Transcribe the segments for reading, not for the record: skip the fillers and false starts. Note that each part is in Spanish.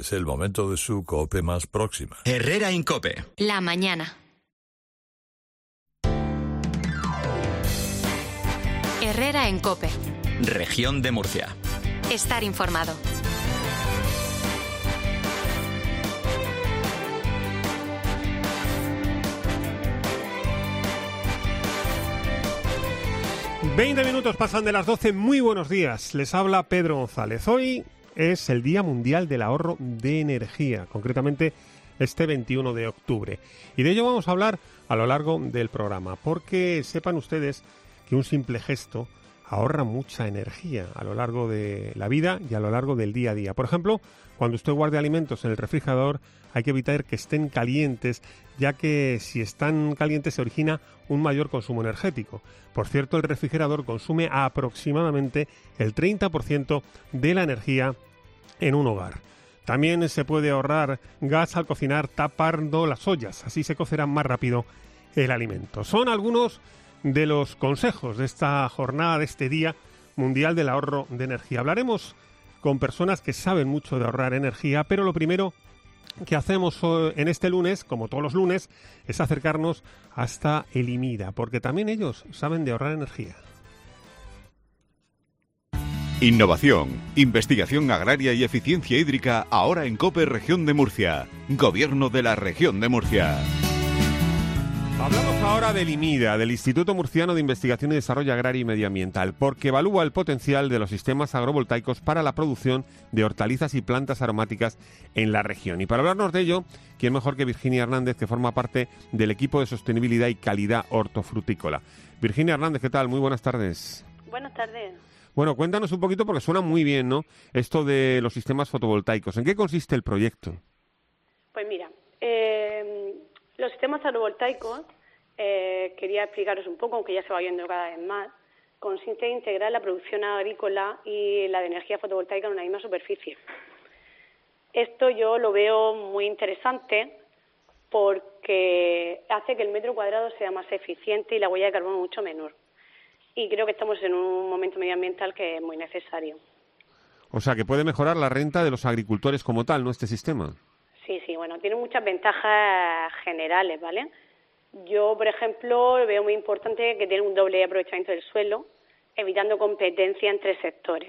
Es el momento de su COPE más próxima. Herrera Incope. La mañana. Herrera en COPE. Región de Murcia. Estar informado. ...20 pasan de las 12, muy buenos días. Les habla Pedro González. Hoy es el Día Mundial del Ahorro de Energía, concretamente este 21 de octubre. Y de ello vamos a hablar a lo largo del programa, porque sepan ustedes que un simple gesto ahorra mucha energía a lo largo de la vida y a lo largo del día a día. Por ejemplo, cuando usted guarde alimentos en el refrigerador, hay que evitar que estén calientes, ya que si están calientes se origina un mayor consumo energético. Por cierto, el refrigerador consume aproximadamente el 30% de la energía en un hogar. También se puede ahorrar gas al cocinar tapando las ollas, así se cocerá más rápido el alimento. Son algunos de los consejos de esta jornada, de este Día Mundial del Ahorro de Energía. Hablaremos con personas que saben mucho de ahorrar energía, pero lo primero que hacemos en este lunes, como todos los lunes, es acercarnos hasta el IMIDA, porque también ellos saben de ahorrar energía. Innovación, investigación agraria y eficiencia hídrica ahora en COPE Región de Murcia. Gobierno de la Región de Murcia. Hablamos ahora del IMIDA, del Instituto Murciano de Investigación y Desarrollo Agrario y Medioambiental, porque evalúa el potencial de los sistemas agrovoltaicos para la producción de hortalizas y plantas aromáticas en la región. Y para hablarnos de ello, ¿quién mejor que Virginia Hernández, que forma parte del equipo de sostenibilidad y calidad hortofrutícola? Virginia Hernández, ¿qué tal? Muy buenas tardes. Buenas tardes. Bueno, cuéntanos un poquito, porque suena muy bien, ¿no?, esto de los sistemas fotovoltaicos. ¿En qué consiste el proyecto? Pues mira, los sistemas agrovoltaicos, quería explicaros un poco, aunque ya se va viendo cada vez más, consiste en integrar la producción agrícola y la de energía fotovoltaica en una misma superficie. Esto yo lo veo muy interesante porque hace que el metro cuadrado sea más eficiente y la huella de carbono mucho menor. Y creo que estamos en un momento medioambiental que es muy necesario. O sea, que puede mejorar la renta de los agricultores como tal, ¿no?, este sistema? Sí, bueno, tiene muchas ventajas generales, ¿vale? Yo, por ejemplo, veo muy importante que tiene un doble aprovechamiento del suelo, evitando competencia entre sectores.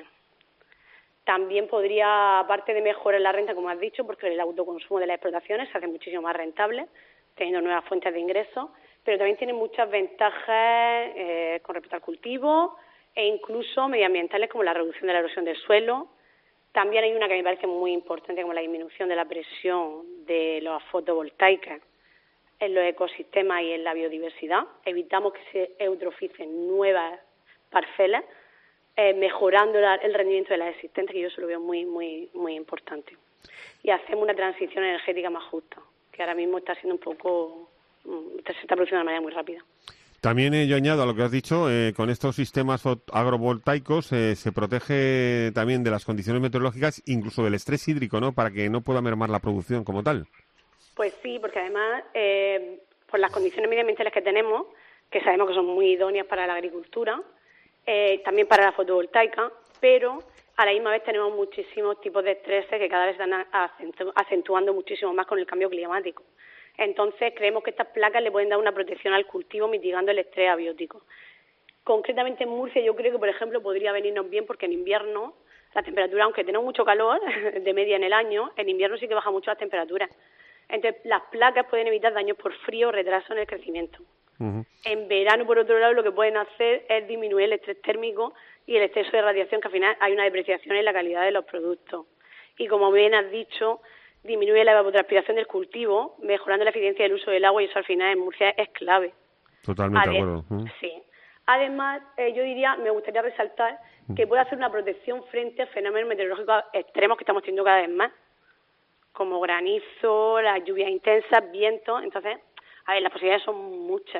También podría, aparte de mejorar la renta, como has dicho, porque el autoconsumo de las explotaciones se hace muchísimo más rentable, teniendo nuevas fuentes de ingresos, pero también tiene muchas ventajas con respecto al cultivo e incluso medioambientales, como la reducción de la erosión del suelo. También hay una que me parece muy importante, como la disminución de la presión de las fotovoltaicas en los ecosistemas y en la biodiversidad. Evitamos que se eutroficen nuevas parcelas, mejorando el rendimiento de las existentes, que yo eso lo veo muy, muy, muy importante. Y hacemos una transición energética más justa, que ahora mismo está siendo un poco, se está produciendo de manera muy rápida. También yo añado a lo que has dicho, con estos sistemas agrovoltaicos se protege también de las condiciones meteorológicas, incluso del estrés hídrico, ¿no?, para que no pueda mermar la producción como tal. Pues sí, porque además, por las condiciones medioambientales que tenemos, que sabemos que son muy idóneas para la agricultura, también para la fotovoltaica, pero a la misma vez tenemos muchísimos tipos de estreses que cada vez están acentuando muchísimo más con el cambio climático. Entonces, creemos que estas placas le pueden dar una protección al cultivo, mitigando el estrés abiótico. Concretamente en Murcia, yo creo que, por ejemplo, podría venirnos bien porque en invierno la temperatura, aunque tenemos mucho calor de media en el año, en invierno sí que baja mucho las temperaturas. Entonces, las placas pueden evitar daños por frío o retraso en el crecimiento. Uh-huh. En verano, por otro lado, lo que pueden hacer es disminuir el estrés térmico y el exceso de radiación, que al final hay una depreciación en la calidad de los productos. Y como bien has dicho, disminuye la evapotranspiración del cultivo, mejorando la eficiencia del uso del agua, y eso al final en Murcia es clave. Totalmente de acuerdo. Sí. Además, yo diría, me gustaría resaltar que puede hacer una protección frente a fenómenos meteorológicos extremos que estamos teniendo cada vez más, como granizo, las lluvias intensas, vientos. Entonces, a ver, las posibilidades son muchas.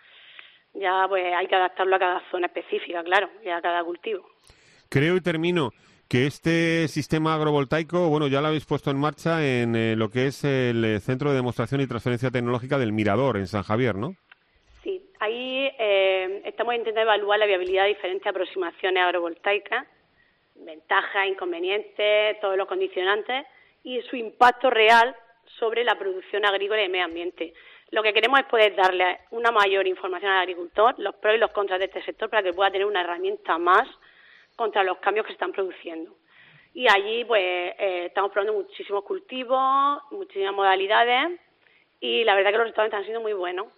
Ya pues hay que adaptarlo a cada zona específica, claro, y a cada cultivo. Creo, y termino, que este sistema agrovoltaico, bueno, ya lo habéis puesto en marcha en lo que es el Centro de Demostración y Transferencia Tecnológica del Mirador, en San Javier, ¿no? Sí, ahí estamos intentando evaluar la viabilidad de diferentes aproximaciones agrovoltaicas, ventajas, inconvenientes, todos los condicionantes, y su impacto real sobre la producción agrícola y el medio ambiente. Lo que queremos es poder darle una mayor información al agricultor, los pros y los contras de este sector, para que pueda tener una herramienta más contra los cambios que se están produciendo. Y allí pues estamos probando muchísimos cultivos, muchísimas modalidades, y la verdad que los resultados están siendo muy buenos.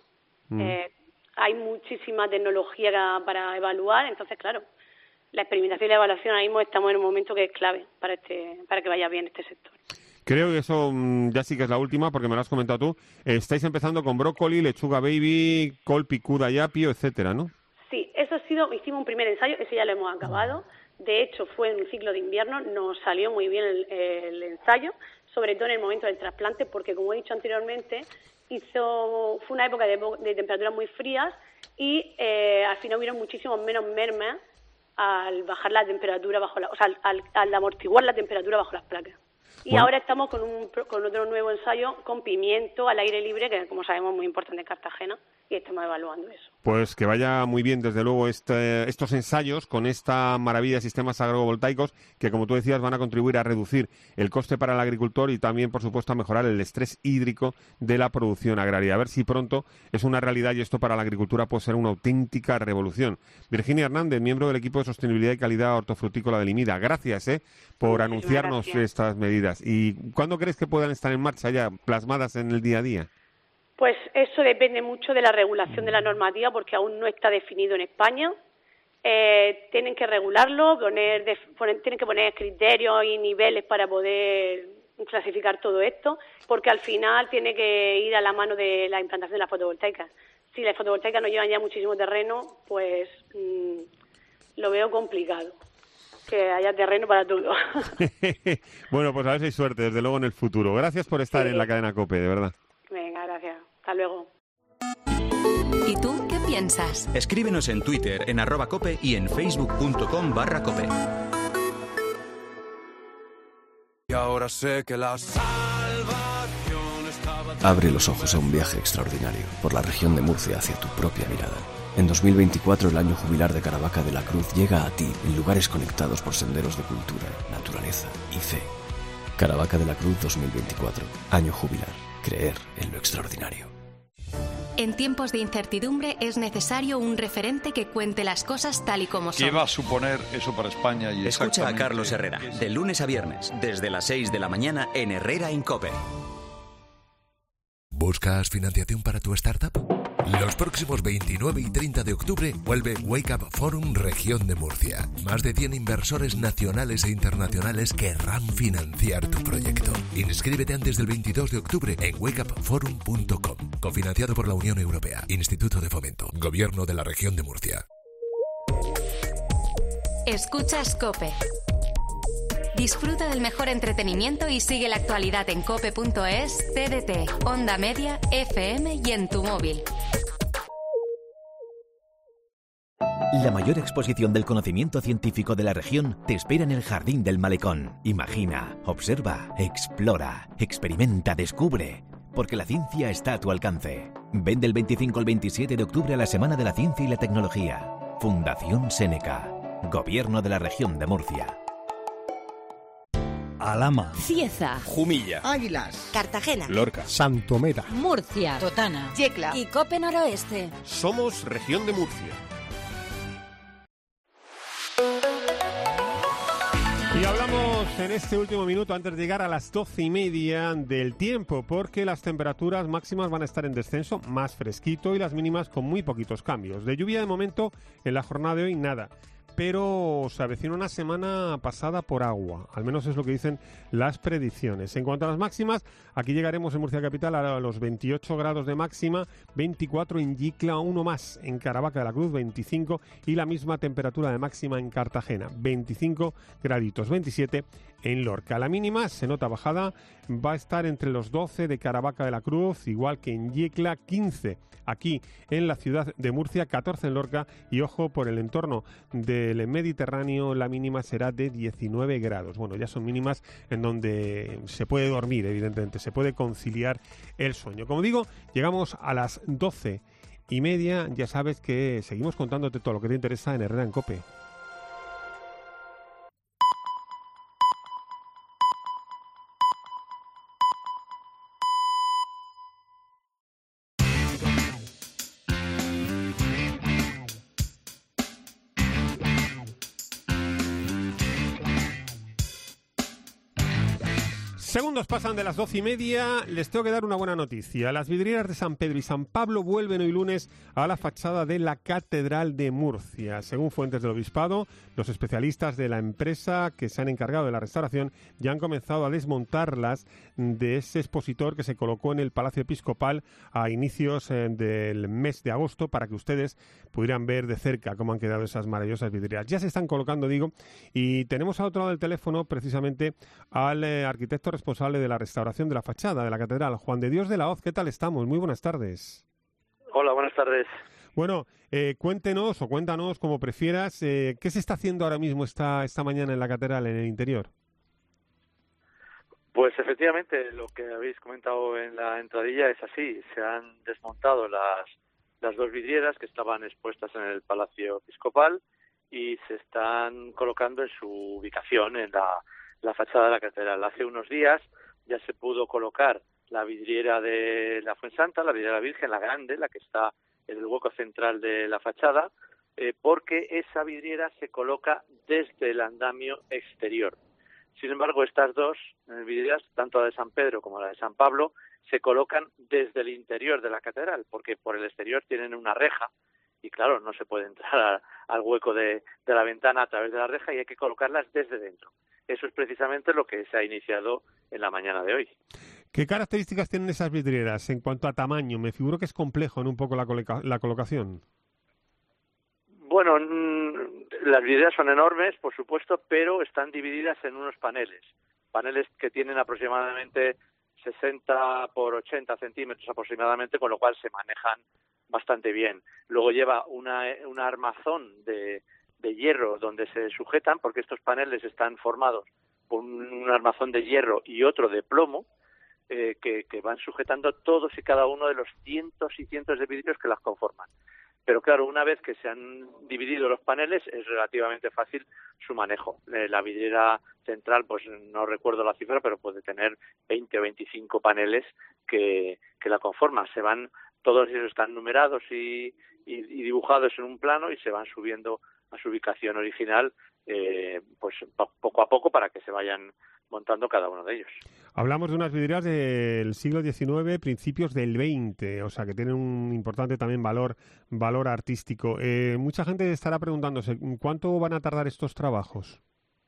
Hay muchísima tecnología para evaluar, entonces claro, la experimentación y la evaluación ahora mismo estamos en un momento que es clave para que vaya bien este sector. Creo que eso ya sí que es la última, porque me lo has comentado tú. Estáis empezando con brócoli, lechuga baby, col picuda y apio, etcétera, ¿no? Sí, hicimos un primer ensayo, ese ya lo hemos acabado. De hecho, fue en un ciclo de invierno, nos salió muy bien el ensayo, sobre todo en el momento del trasplante, porque como he dicho anteriormente, fue una época de temperaturas muy frías y al final hubieron muchísimos menos mermas al bajar la temperatura al amortiguar la temperatura bajo las placas. Y ahora estamos con otro nuevo ensayo con pimiento al aire libre, que como sabemos es muy importante en Cartagena, y estamos evaluando eso. Pues que vaya muy bien, desde luego, estos ensayos con esta maravilla de sistemas agrovoltaicos que, como tú decías, van a contribuir a reducir el coste para el agricultor y también, por supuesto, a mejorar el estrés hídrico de la producción agraria. A ver si pronto es una realidad y esto para la agricultura puede ser una auténtica revolución. Virginia Hernández, miembro del equipo de Sostenibilidad y Calidad Hortofrutícola de Limida. Gracias por anunciarnos estas medidas. ¿Y cuándo crees que puedan estar en marcha ya, plasmadas en el día a día? Pues eso depende mucho de la regulación de la normativa, porque aún no está definido en España. Tienen que regularlo, tienen que poner criterios y niveles para poder clasificar todo esto, porque al final tiene que ir a la mano de la implantación de las fotovoltaicas. Si las fotovoltaicas no llevan ya muchísimo terreno, pues lo veo complicado, que haya terreno para todo. Bueno, pues a ver si hay suerte, desde luego, en el futuro. Gracias por estar en la cadena COPE, de verdad. Venga, gracias. Hasta luego. ¿Y tú qué piensas? Escríbenos en Twitter, en @cope y en facebook.com/cope. Y ahora sé que la salvación estaba... Abre los ojos a un viaje extraordinario por la región de Murcia hacia tu propia mirada. En 2024 el año jubilar de Caravaca de la Cruz llega a ti en lugares conectados por senderos de cultura, naturaleza y fe. Caravaca de la Cruz 2024, año jubilar. Creer en lo extraordinario. En tiempos de incertidumbre es necesario un referente que cuente las cosas tal y como son. ¿Qué va a suponer eso para España? Y escucha a Carlos Herrera, de lunes a viernes, desde las 6 de la mañana en Herrera en COPE. ¿Buscas financiación para tu startup? Los próximos 29 y 30 de octubre vuelve Wake Up Forum Región de Murcia. Más de 100 inversores nacionales e internacionales querrán financiar tu proyecto. Inscríbete antes del 22 de octubre en wakeupforum.com. Cofinanciado por la Unión Europea, Instituto de Fomento, Gobierno de la Región de Murcia. Escuchas COPE. Disfruta del mejor entretenimiento y sigue la actualidad en cope.es, TDT, Onda Media, FM y en tu móvil. La mayor exposición del conocimiento científico de la región te espera en el Jardín del Malecón. Imagina, observa, explora, experimenta, descubre. Porque la ciencia está a tu alcance. Ven del 25 al 27 de octubre a la Semana de la Ciencia y la Tecnología. Fundación Seneca. Gobierno de la Región de Murcia. Alhama, Cieza, Jumilla, Águilas, Cartagena, Lorca, Santomera, Murcia, Totana, Yecla y Cope Noroeste. Somos Región de Murcia. Y hablamos en este último minuto, antes de llegar a las 12:30, del tiempo, porque las temperaturas máximas van a estar en descenso, más fresquito, y las mínimas con muy poquitos cambios. De lluvia de momento en la jornada de hoy nada, pero se avecina una semana pasada por agua, al menos es lo que dicen las predicciones. En cuanto a las máximas, aquí llegaremos en Murcia Capital a los 28 grados de máxima, 24 en Yecla, uno más en Caravaca de la Cruz, 25, y la misma temperatura de máxima en Cartagena, 25 graditos, 27 en Lorca. La mínima se nota bajada, va a estar entre los 12 de Caravaca de la Cruz, igual que en Yecla, 15 aquí en la ciudad de Murcia, 14 en Lorca, y ojo, por el entorno del Mediterráneo la mínima será de 19 grados. Bueno, ya son mínimas en donde se puede dormir, evidentemente, se puede conciliar el sueño. Como digo, llegamos a las 12:30, ya sabes que seguimos contándote todo lo que te interesa en Herrera en COPE. Segundos pasan de las 12:30. Les tengo que dar una buena noticia. Las vidrieras de San Pedro y San Pablo vuelven hoy lunes a la fachada de la Catedral de Murcia. Según fuentes del Obispado, los especialistas de la empresa que se han encargado de la restauración ya han comenzado a desmontarlas de ese expositor que se colocó en el Palacio Episcopal a inicios del mes de agosto, para que ustedes pudieran ver de cerca cómo han quedado esas maravillosas vidrieras. Ya se están colocando, digo, y tenemos al otro lado del teléfono precisamente al arquitecto responsable de la restauración de la fachada de la catedral, Juan de Dios de la Hoz. ¿Qué tal estamos? Muy buenas tardes. Hola, buenas tardes. Bueno, cuéntenos o cuéntanos, como prefieras, ¿qué se está haciendo ahora mismo esta mañana en la catedral, en el interior? Pues efectivamente, lo que habéis comentado en la entradilla es así. Se han desmontado las dos vidrieras que estaban expuestas en el Palacio Episcopal y se están colocando en su ubicación en la fachada de la catedral. Hace unos días ya se pudo colocar la vidriera de la Fuensanta, la vidriera Virgen, la grande, la que está en el hueco central de la fachada, porque esa vidriera se coloca desde el andamio exterior. Sin embargo, estas dos vidrieras, tanto la de San Pedro como la de San Pablo, se colocan desde el interior de la catedral, porque por el exterior tienen una reja y, claro, no se puede entrar al hueco de la ventana a través de la reja y hay que colocarlas desde dentro. Eso es precisamente lo que se ha iniciado en la mañana de hoy. ¿Qué características tienen esas vidrieras en cuanto a tamaño? Me figuro que es complejo en un poco la colocación. Bueno, las vidrieras son enormes, por supuesto, pero están divididas en unos paneles que tienen aproximadamente 60 por 80 centímetros aproximadamente, con lo cual se manejan bastante bien. Luego lleva una armazón de hierro donde se sujetan, porque estos paneles están formados por un armazón de hierro y otro de plomo, que van sujetando todos y cada uno de los cientos y cientos de vidrios que las conforman. Pero claro, una vez que se han dividido los paneles es relativamente fácil su manejo. La vidriera central, pues no recuerdo la cifra, pero puede tener 20 o 25 paneles que la conforman. Todos ellos están numerados y dibujados en un plano y se van subiendo a su ubicación original, pues poco a poco, para que se vayan montando cada uno de ellos. Hablamos de unas vidrieras del siglo XIX, principios del XX, o sea que tienen un importante también valor artístico. Mucha gente estará preguntándose, ¿cuánto van a tardar estos trabajos?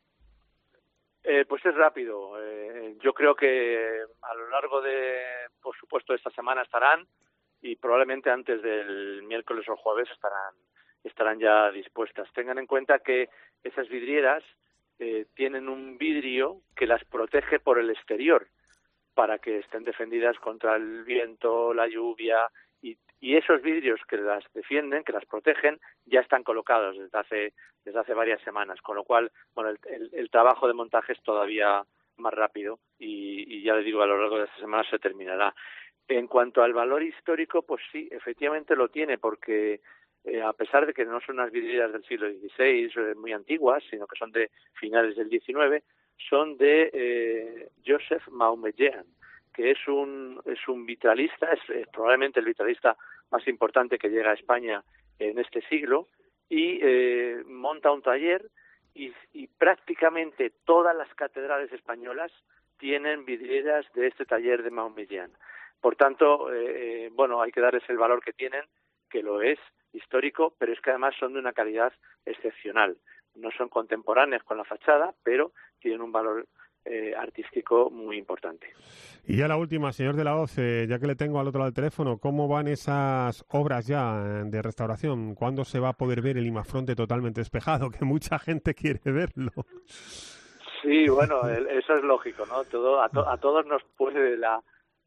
Pues es rápido. Yo creo que a lo largo por supuesto, de esta semana estarán, y probablemente antes del miércoles o jueves estarán ya dispuestas. Tengan en cuenta que esas vidrieras tienen un vidrio que las protege por el exterior para que estén defendidas contra el viento, la lluvia, y esos vidrios que las defienden, que las protegen, ya están colocados desde hace varias semanas, con lo cual, bueno, el trabajo de montaje es todavía más rápido y ya les digo, a lo largo de esta semana se terminará. En cuanto al valor histórico, pues sí, efectivamente lo tiene, porque a pesar de que no son unas vidrieras del siglo XVI muy antiguas, sino que son de finales del XIX, son de Joseph Maumejean, que es un vitralista, es probablemente el vitralista más importante que llega a España en este siglo, y monta un taller y prácticamente todas las catedrales españolas tienen vidrieras de este taller de Maumejean. Por tanto, bueno, hay que darles el valor que tienen, que lo es histórico, pero es que además son de una calidad excepcional. No son contemporáneas con la fachada, pero tienen un valor artístico muy importante. Y ya la última, señor de la Hoz, ya que le tengo al otro lado del teléfono, ¿cómo van esas obras ya de restauración? ¿Cuándo se va a poder ver el imafronte totalmente despejado? Que mucha gente quiere verlo. Sí, bueno, eso es lógico, ¿no? A todos nos puede la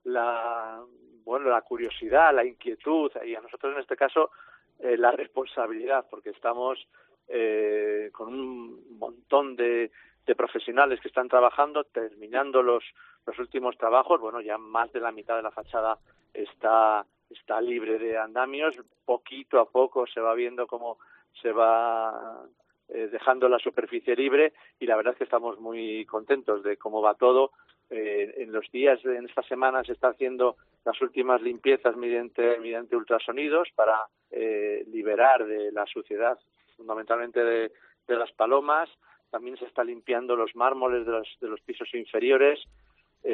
curiosidad, la inquietud, y a nosotros en este caso la responsabilidad, porque estamos con un montón de profesionales que están trabajando, terminando los últimos trabajos. Bueno, ya más de la mitad de la fachada está libre de andamios. Poquito a poco se va viendo cómo se va dejando la superficie libre, y la verdad es que estamos muy contentos de cómo va todo. En esta semana se está haciendo las últimas limpiezas mediante ultrasonidos para liberar de la suciedad, fundamentalmente de las palomas. También se está limpiando los mármoles de los pisos inferiores.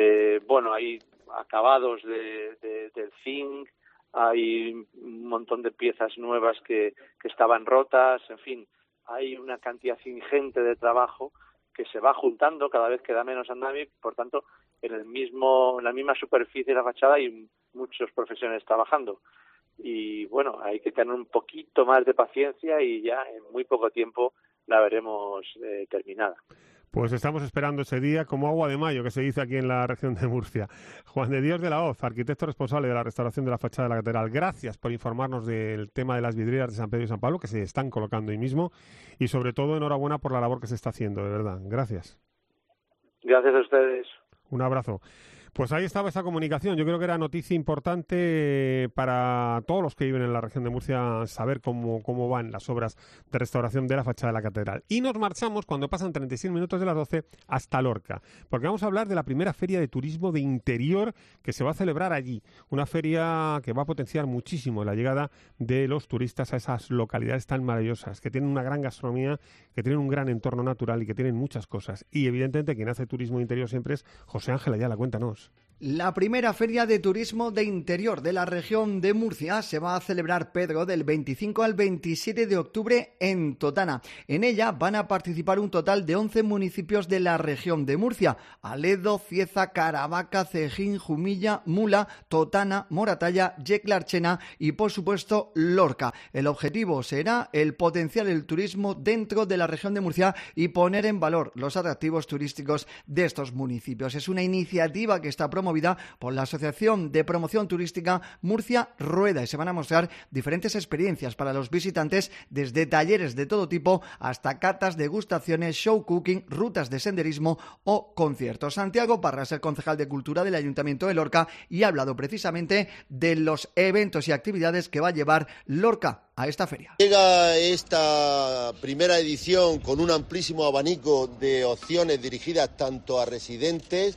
bueno, hay acabados del zinc, hay un montón de piezas nuevas que estaban rotas, en fin, hay una cantidad ingente de trabajo que se va juntando, cada vez queda menos andamio, por tanto, en la misma superficie de la fachada hay muchos profesionales trabajando. Y bueno, hay que tener un poquito más de paciencia y ya en muy poco tiempo la veremos terminada. Pues estamos esperando ese día como agua de mayo, que se dice aquí en la región de Murcia. Juan de Dios de la Hoz, arquitecto responsable de la restauración de la fachada de la catedral. Gracias por informarnos del tema de las vidrieras de San Pedro y San Pablo, que se están colocando hoy mismo, y sobre todo enhorabuena por la labor que se está haciendo, de verdad. Gracias. Gracias a ustedes. Un abrazo. Pues ahí estaba esa comunicación. Yo creo que era noticia importante para todos los que viven en la región de Murcia saber cómo van las obras de restauración de la fachada de la catedral. Y nos marchamos, cuando pasan 36 minutos de las 12, hasta Lorca, porque vamos a hablar de la primera feria de turismo de interior que se va a celebrar allí. Una feria que va a potenciar muchísimo la llegada de los turistas a esas localidades tan maravillosas, que tienen una gran gastronomía, que tienen un gran entorno natural y que tienen muchas cosas. Y evidentemente quien hace turismo de interior siempre es José Ángel Ayala. Cuéntanos. La primera feria de turismo de interior de la región de Murcia se va a celebrar, Pedro, del 25 al 27 de octubre en Totana. En ella van a participar un total de 11 municipios de la región de Murcia: Aledo, Cieza, Caravaca, Cejín, Jumilla, Mula, Totana, Moratalla, Yecla, Archena y, por supuesto, Lorca. El objetivo será el potenciar el turismo dentro de la región de Murcia y poner en valor los atractivos turísticos de estos municipios. Es una iniciativa que está promovida por la Asociación de Promoción Turística Murcia Rueda y se van a mostrar diferentes experiencias para los visitantes, desde talleres de todo tipo hasta catas, degustaciones, show cooking, rutas de senderismo o conciertos. Santiago Parra es el concejal de Cultura del Ayuntamiento de Lorca y ha hablado precisamente de los eventos y actividades que va a llevar Lorca a esta feria. Llega esta primera edición con un amplísimo abanico de opciones dirigidas tanto a residentes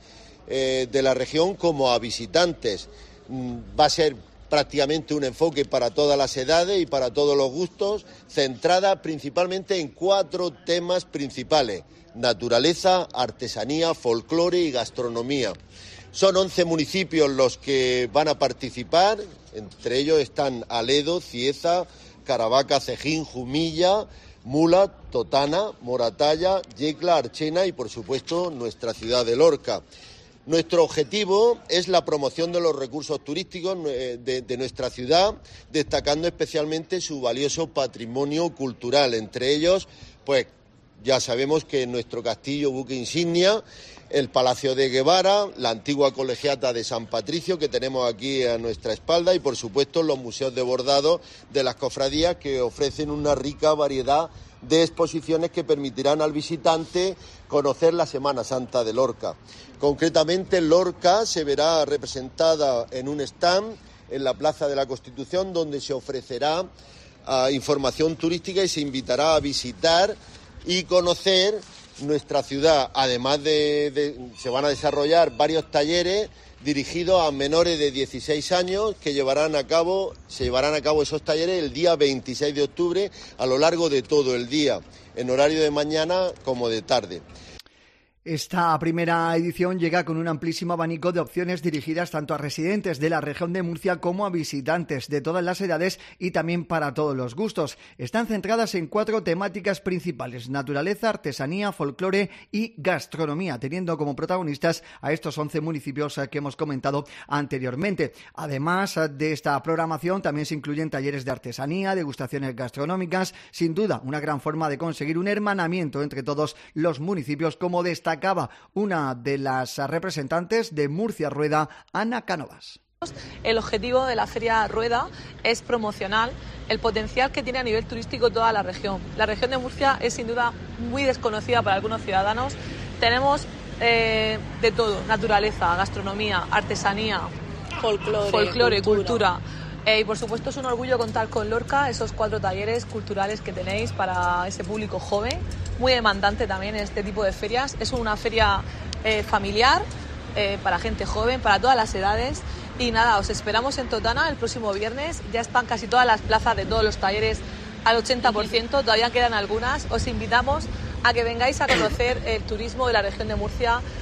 de la región como a visitantes. Va a ser prácticamente un enfoque para todas las edades y para todos los gustos, centrada principalmente en 4 temas principales: naturaleza, artesanía, folclore y gastronomía. Son 11 municipios los que van a participar, entre ellos están Aledo, Cieza, Caravaca, Cejín, Jumilla, Mula, Totana, Moratalla, Yecla, Archena y, por supuesto, nuestra ciudad de Lorca. Nuestro objetivo es la promoción de los recursos turísticos de nuestra ciudad, destacando especialmente su valioso patrimonio cultural. Entre ellos, pues ya sabemos que nuestro castillo buque insignia, el Palacio de Guevara, la antigua colegiata de San Patricio que tenemos aquí a nuestra espalda y, por supuesto, los museos de bordado de las cofradías, que ofrecen una rica variedad de exposiciones que permitirán al visitante conocer la Semana Santa de Lorca. Concretamente, Lorca se verá representada en un stand en la Plaza de la Constitución, donde se ofrecerá información turística y se invitará a visitar y conocer nuestra ciudad. Además se van a desarrollar varios talleres dirigidos a menores de 16 años que se llevarán a cabo esos talleres el día 26 de octubre a lo largo de todo el día, en horario de mañana como de tarde. Esta primera edición llega con un amplísimo abanico de opciones dirigidas tanto a residentes de la región de Murcia como a visitantes de todas las edades y también para todos los gustos. Están centradas en 4 temáticas principales: naturaleza, artesanía, folclore y gastronomía, teniendo como protagonistas a estos 11 municipios que hemos comentado anteriormente. Además de esta programación, también se incluyen talleres de artesanía, degustaciones gastronómicas. Sin duda, una gran forma de conseguir un hermanamiento entre todos los municipios, como destacaba una de las representantes de Murcia Rueda, Ana Cánovas. El objetivo de la Feria Rueda es promocionar el potencial que tiene a nivel turístico toda la región. La región de Murcia es sin duda muy desconocida para algunos ciudadanos. Tenemos de todo: naturaleza, gastronomía, artesanía, folclore, cultura. Y por supuesto es un orgullo contar con Lorca, esos 4 talleres culturales que tenéis para ese público joven, muy demandante también en este tipo de ferias. Es una feria familiar, para gente joven, para todas las edades. Y nada, os esperamos en Totana el próximo viernes. Ya están casi todas las plazas de todos los talleres al 80%, todavía quedan algunas. Os invitamos a que vengáis a conocer el turismo de la región de Murcia.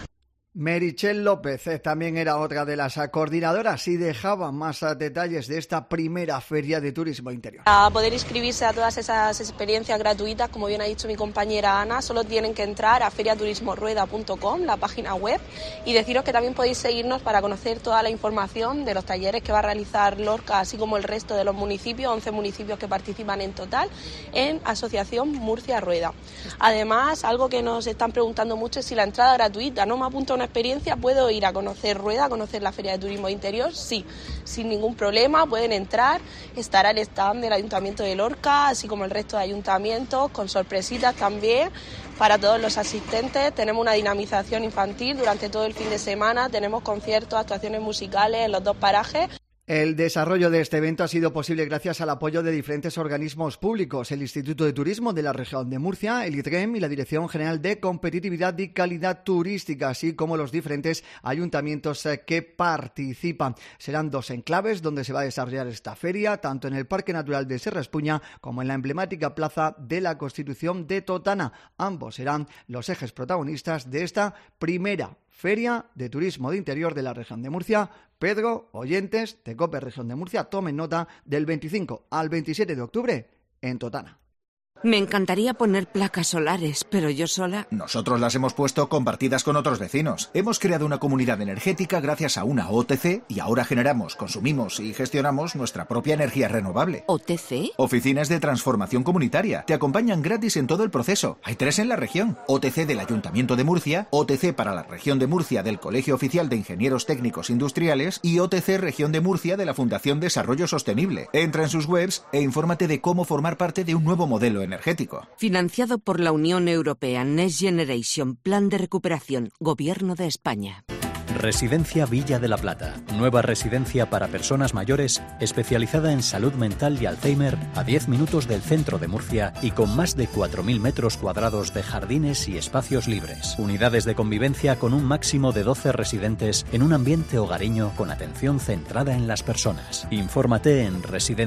Meritxell López también era otra de las coordinadoras y dejaba más detalles de esta primera feria de turismo interior. Para poder inscribirse a todas esas experiencias gratuitas, como bien ha dicho mi compañera Ana, solo tienen que entrar a feriaturismorrueda.com, la página web, y deciros que también podéis seguirnos para conocer toda la información de los talleres que va a realizar Lorca, así como el resto de los municipios, 11 municipios que participan en total, en Asociación Murcia Rueda. Además, algo que nos están preguntando mucho es si la entrada gratuita, no me apunta una experiencia, ¿puedo ir a conocer Rueda, a conocer la Feria de Turismo Interior? Sí, sin ningún problema, pueden entrar, estará el stand del Ayuntamiento de Lorca, así como el resto de ayuntamientos, con sorpresitas también para todos los asistentes. Tenemos una dinamización infantil durante todo el fin de semana, tenemos conciertos, actuaciones musicales en los dos parajes. El desarrollo de este evento ha sido posible gracias al apoyo de diferentes organismos públicos, el Instituto de Turismo de la Región de Murcia, el ITREM y la Dirección General de Competitividad y Calidad Turística, así como los diferentes ayuntamientos que participan. Serán 2 enclaves donde se va a desarrollar esta feria, tanto en el Parque Natural de Serra Espuña como en la emblemática Plaza de la Constitución de Totana. Ambos serán los ejes protagonistas de esta primera Feria de Turismo de Interior de la Región de Murcia. Pedro, oyentes de COPE Región de Murcia, tomen nota del 25 al 27 de octubre en Totana. Me encantaría poner placas solares, pero yo sola... Nosotros las hemos puesto compartidas con otros vecinos. Hemos creado una comunidad energética gracias a una OTC y ahora generamos, consumimos y gestionamos nuestra propia energía renovable. ¿OTC? Oficinas de Transformación Comunitaria. Te acompañan gratis en todo el proceso. Hay 3 en la región. OTC del Ayuntamiento de Murcia, OTC para la Región de Murcia del Colegio Oficial de Ingenieros Técnicos Industriales y OTC Región de Murcia de la Fundación Desarrollo Sostenible. Entra en sus webs e infórmate de cómo formar parte de un nuevo modelo energético. Financiado por la Unión Europea, Next Generation, Plan de Recuperación, Gobierno de España. Residencia Villa de la Plata. Nueva residencia para personas mayores especializada en salud mental y Alzheimer a 10 minutos del centro de Murcia y con más de 4.000 metros cuadrados de jardines y espacios libres. Unidades de convivencia con un máximo de 12 residentes en un ambiente hogareño con atención centrada en las personas. Infórmate en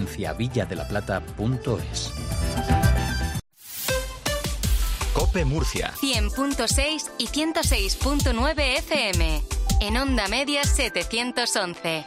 residenciavillaDelaPlata.es. COPE Murcia 100.6 y 106.9 FM. En Onda Media 711.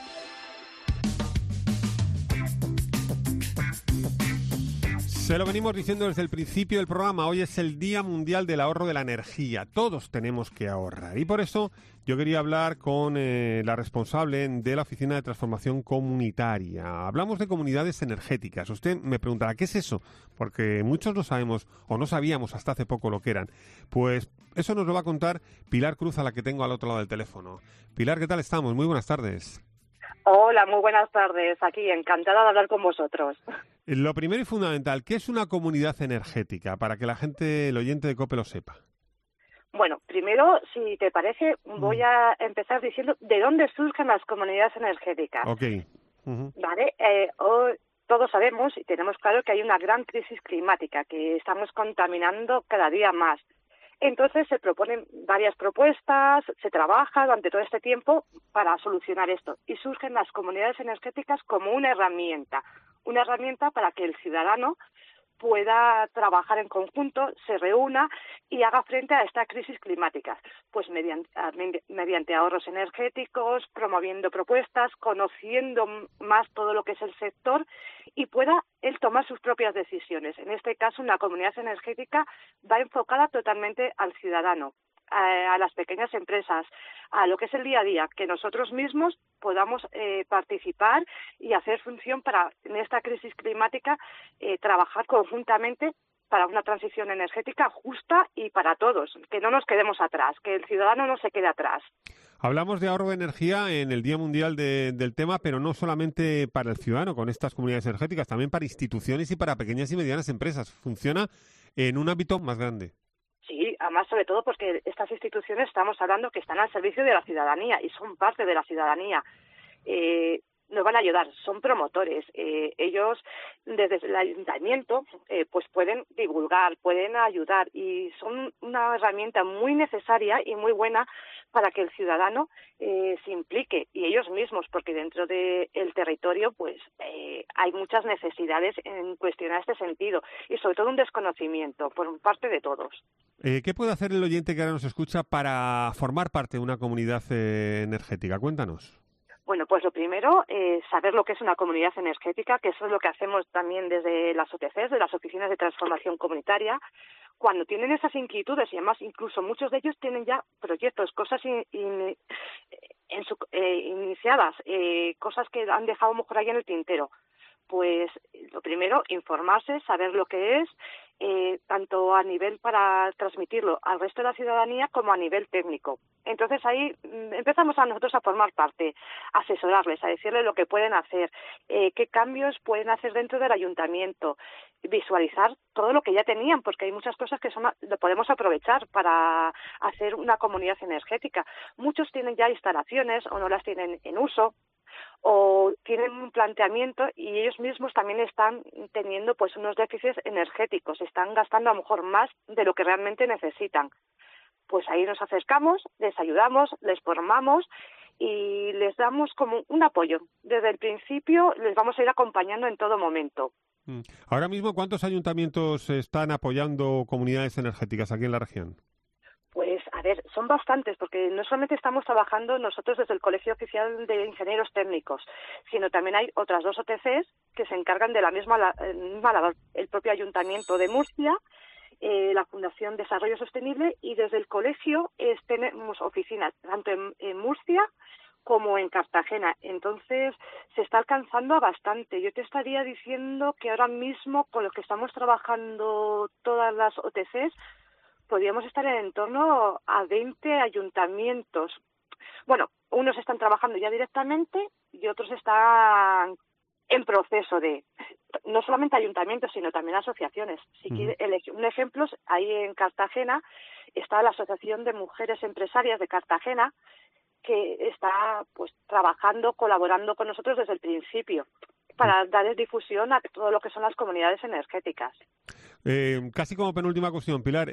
Se lo venimos diciendo desde el principio del programa. Hoy es el Día Mundial del Ahorro de la Energía. Todos tenemos que ahorrar. Y por eso yo quería hablar con la responsable de la Oficina de Transformación Comunitaria. Hablamos de comunidades energéticas. Usted me preguntará, ¿qué es eso? Porque muchos no sabemos o no sabíamos hasta hace poco lo que eran. Pues eso nos lo va a contar Pilar Cruz, a la que tengo al otro lado del teléfono. Pilar, ¿qué tal estamos? Muy buenas tardes. Hola, muy buenas tardes. Aquí, encantada de hablar con vosotros. Lo primero y fundamental, ¿qué es una comunidad energética? Para que la gente, el oyente de COPE lo sepa. Bueno, primero, si te parece, voy a empezar diciendo de dónde surgen las comunidades energéticas. Ok. Vale, hoy todos sabemos y tenemos claro que hay una gran crisis climática, que estamos contaminando cada día más. Entonces se proponen varias propuestas, se trabaja durante todo este tiempo para solucionar esto y surgen las comunidades energéticas como una herramienta para que el ciudadano pueda trabajar en conjunto, se reúna y haga frente a esta crisis climática, pues mediante ahorros energéticos, promoviendo propuestas, conociendo más todo lo que es el sector y pueda él tomar sus propias decisiones. En este caso, una comunidad energética va enfocada totalmente al ciudadano, a las pequeñas empresas, a lo que es el día a día, que nosotros mismos podamos participar y hacer función para, en esta crisis climática, trabajar conjuntamente para una transición energética justa y para todos, que no nos quedemos atrás, que el ciudadano no se quede atrás. Hablamos de ahorro de energía en el Día Mundial del tema, pero no solamente para el ciudadano con estas comunidades energéticas, también para instituciones y para pequeñas y medianas empresas. Funciona en un ámbito más grande. Sí, además sobre todo porque estas instituciones estamos hablando que están al servicio de la ciudadanía y son parte de la ciudadanía. Nos van a ayudar, son promotores. Ellos desde el ayuntamiento pues pueden divulgar, pueden ayudar y son una herramienta muy necesaria y muy buena para que el ciudadano se implique, y ellos mismos, porque dentro del territorio pues hay muchas necesidades en cuestión a este sentido, y sobre todo un desconocimiento por parte de todos. ¿Qué puede hacer el oyente que ahora nos escucha para formar parte de una comunidad energética? Cuéntanos. Bueno, pues lo primero, saber lo que es una comunidad energética, que eso es lo que hacemos también desde las OTCs, de las Oficinas de Transformación Comunitaria. Cuando tienen esas inquietudes, y además incluso muchos de ellos tienen ya proyectos, cosas iniciadas, cosas que han dejado mejor ahí en el tintero. Pues lo primero, informarse, saber lo que es, tanto a nivel para transmitirlo al resto de la ciudadanía como a nivel técnico. Entonces ahí empezamos a nosotros a formar parte, a asesorarles, a decirles lo que pueden hacer, qué cambios pueden hacer dentro del ayuntamiento, visualizar todo lo que ya tenían, porque hay muchas cosas que lo podemos aprovechar para hacer una comunidad energética. Muchos tienen ya instalaciones o no las tienen en uso, o tienen un planteamiento y ellos mismos también están teniendo pues unos déficits energéticos, están gastando a lo mejor más de lo que realmente necesitan. Pues ahí nos acercamos, les ayudamos, les formamos y les damos como un apoyo. Desde el principio les vamos a ir acompañando en todo momento. Ahora mismo, ¿cuántos ayuntamientos están apoyando comunidades energéticas aquí en la región? Pues, a ver, son bastantes, porque no solamente estamos trabajando nosotros desde el Colegio Oficial de Ingenieros Técnicos, sino también hay otras 2 OTCs que se encargan de la misma labor. El propio Ayuntamiento de Murcia, la Fundación Desarrollo Sostenible, y desde el colegio tenemos oficinas tanto en Murcia como en Cartagena. Entonces, se está alcanzando a bastante. Yo te estaría diciendo que ahora mismo, con lo que estamos trabajando todas las OTCs, podríamos estar en torno a 20 ayuntamientos. Bueno, unos están trabajando ya directamente y otros están en proceso de, no solamente ayuntamientos, sino también asociaciones. Si quiere un ejemplo, ahí en Cartagena está la Asociación de Mujeres Empresarias de Cartagena, que está pues trabajando, colaborando con nosotros desde el principio para dar difusión a todo lo que son las comunidades energéticas. Casi como penúltima cuestión, Pilar,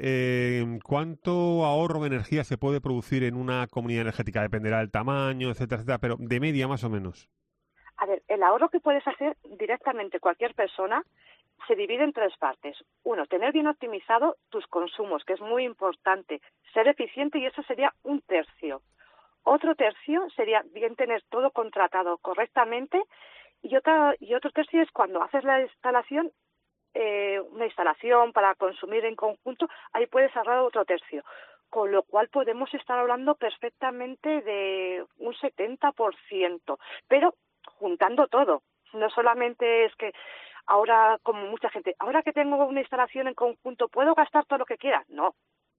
¿cuánto ahorro de energía se puede producir en una comunidad energética? Dependerá del tamaño, etcétera, etcétera, pero de media más o menos. A ver, el ahorro que puedes hacer directamente cualquier persona se divide en 3 partes. 1, tener bien optimizado tus consumos, que es muy importante, ser eficiente, y eso sería 1/3. Otro tercio sería bien tener todo contratado correctamente, y otro tercio es cuando haces la instalación, una instalación para consumir en conjunto, ahí puedes ahorrar otro tercio. Con lo cual podemos estar hablando perfectamente de un 70%, pero juntando todo. No solamente es que ahora, como mucha gente, ahora que tengo una instalación en conjunto, ¿puedo gastar todo lo que quiera? No.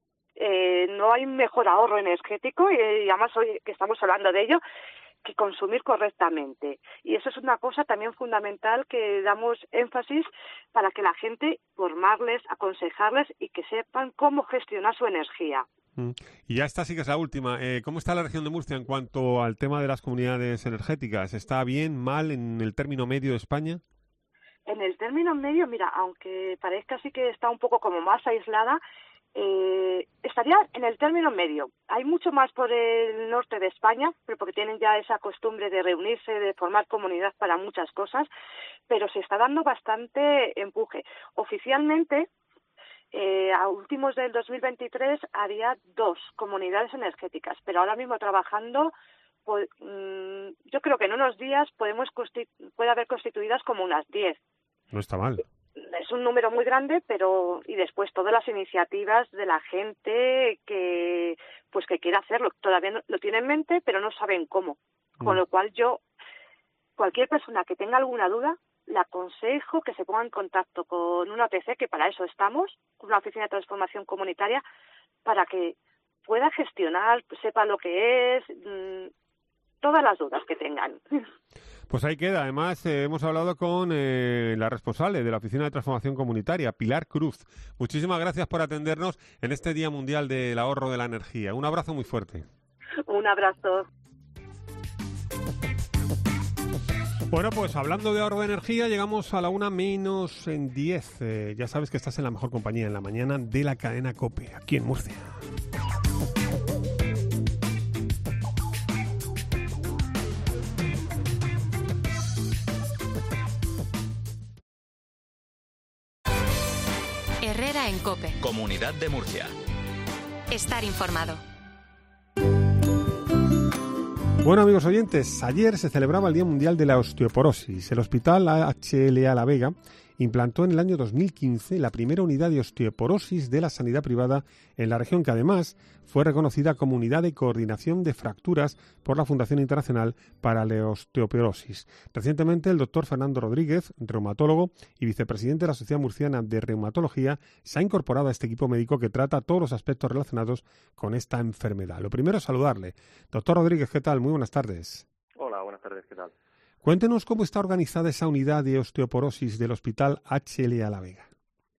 No hay mejor ahorro energético, y además hoy que estamos hablando de ello, que consumir correctamente. Y eso es una cosa también fundamental que damos énfasis para que la gente, formarles, aconsejarles y que sepan cómo gestionar su energía. Y ya esta sí que es la última. ¿Cómo está la región de Murcia en cuanto al tema de las comunidades energéticas? ¿Está bien, mal, en el término medio de España? En el término medio, mira, aunque parezca así que está un poco como más aislada, estaría en el término medio. Hay mucho más por el norte de España, pero porque tienen ya esa costumbre de reunirse, de formar comunidad para muchas cosas, pero se está dando bastante empuje. Oficialmente, a últimos del 2023 había 2 comunidades energéticas, pero ahora mismo trabajando, pues, yo creo que en unos días puede haber constituidas como unas 10. No está mal. Es un número muy grande, pero y después todas las iniciativas de la gente que quiere hacerlo. Todavía lo tiene en mente, pero no saben cómo. Con lo cual cualquier persona que tenga alguna duda, le aconsejo que se ponga en contacto con una OTC, que para eso estamos, con una oficina de transformación comunitaria, para que pueda gestionar, sepa lo que es, todas las dudas que tengan. Pues ahí queda. Además, hemos hablado con la responsable de la Oficina de Transformación Comunitaria, Pilar Cruz. Muchísimas gracias por atendernos en este Día Mundial del Ahorro de la Energía. Un abrazo muy fuerte. Un abrazo. Bueno, pues hablando de ahorro de energía, llegamos a la 1:10. Ya sabes que estás en la mejor compañía en la mañana de la cadena COPE, aquí en Murcia. Herrera en COPE. Comunidad de Murcia. Estar informado. Bueno, amigos oyentes, ayer se celebraba el Día Mundial de la Osteoporosis. El Hospital HLA La Vega implantó en el año 2015 la primera unidad de osteoporosis de la sanidad privada en la región, que además fue reconocida como unidad de coordinación de fracturas por la Fundación Internacional para la Osteoporosis. Recientemente, el doctor Fernando Rodríguez, reumatólogo y vicepresidente de la Sociedad Murciana de Reumatología, se ha incorporado a este equipo médico que trata todos los aspectos relacionados con esta enfermedad. Lo primero es saludarle. Doctor Rodríguez, ¿qué tal? Muy buenas tardes. Hola, buenas tardes, ¿qué tal? Cuéntenos cómo está organizada esa unidad de osteoporosis del Hospital HLA La Vega.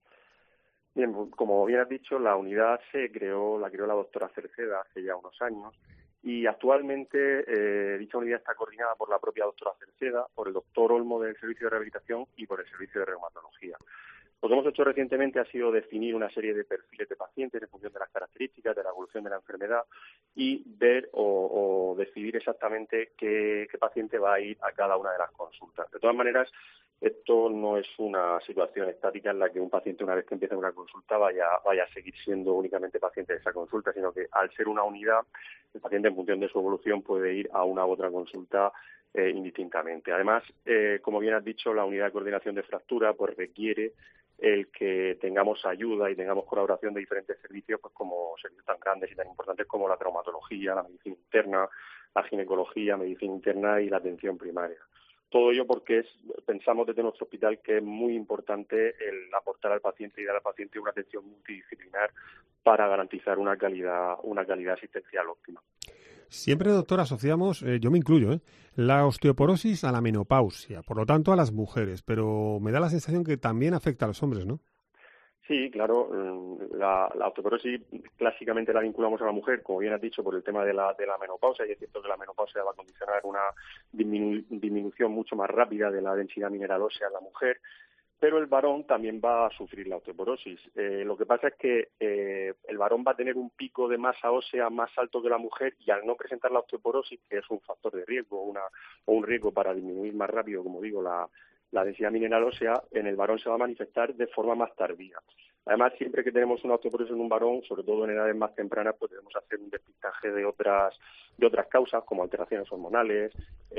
Bien, como bien has dicho, la unidad la creó la doctora Cerceda hace ya unos años y actualmente dicha unidad está coordinada por la propia doctora Cerceda, por el doctor Olmo del Servicio de Rehabilitación y por el Servicio de Reumatología. Lo que hemos hecho recientemente ha sido definir una serie de perfiles de pacientes en función de las características, de la evolución de la enfermedad y ver o decidir exactamente qué paciente va a ir a cada una de las consultas. De todas maneras, esto no es una situación estática en la que un paciente, una vez que empieza una consulta, vaya a seguir siendo únicamente paciente de esa consulta, sino que al ser una unidad, el paciente en función de su evolución puede ir a una u otra consulta indistintamente. Además, como bien has dicho, la unidad de coordinación de fractura pues requiere el que tengamos ayuda y tengamos colaboración de diferentes servicios, pues como servicios tan grandes y tan importantes como la traumatología, la medicina interna, la ginecología, medicina interna y la atención primaria. Todo ello porque pensamos desde nuestro hospital que es muy importante el aportar al paciente y dar al paciente una atención multidisciplinar para garantizar una calidad asistencial óptima. Siempre, doctor, asociamos, yo me incluyo, la osteoporosis a la menopausia, por lo tanto a las mujeres, pero me da la sensación que también afecta a los hombres, ¿no? Sí, claro, la osteoporosis clásicamente la vinculamos a la mujer, como bien has dicho, por el tema de la menopausia, y es cierto que la menopausia va a condicionar una disminución mucho más rápida de la densidad mineral ósea en la mujer, pero el varón también va a sufrir la osteoporosis. Lo que pasa es que el varón va a tener un pico de masa ósea más alto que la mujer y al no presentar la osteoporosis, que es un factor de riesgo o un riesgo para disminuir más rápido, como digo, la densidad mineral ósea, en el varón se va a manifestar de forma más tardía. Además, siempre que tenemos una osteoporosis en un varón, sobre todo en edades más tempranas, pues debemos hacer un despistaje de otras causas, como alteraciones hormonales,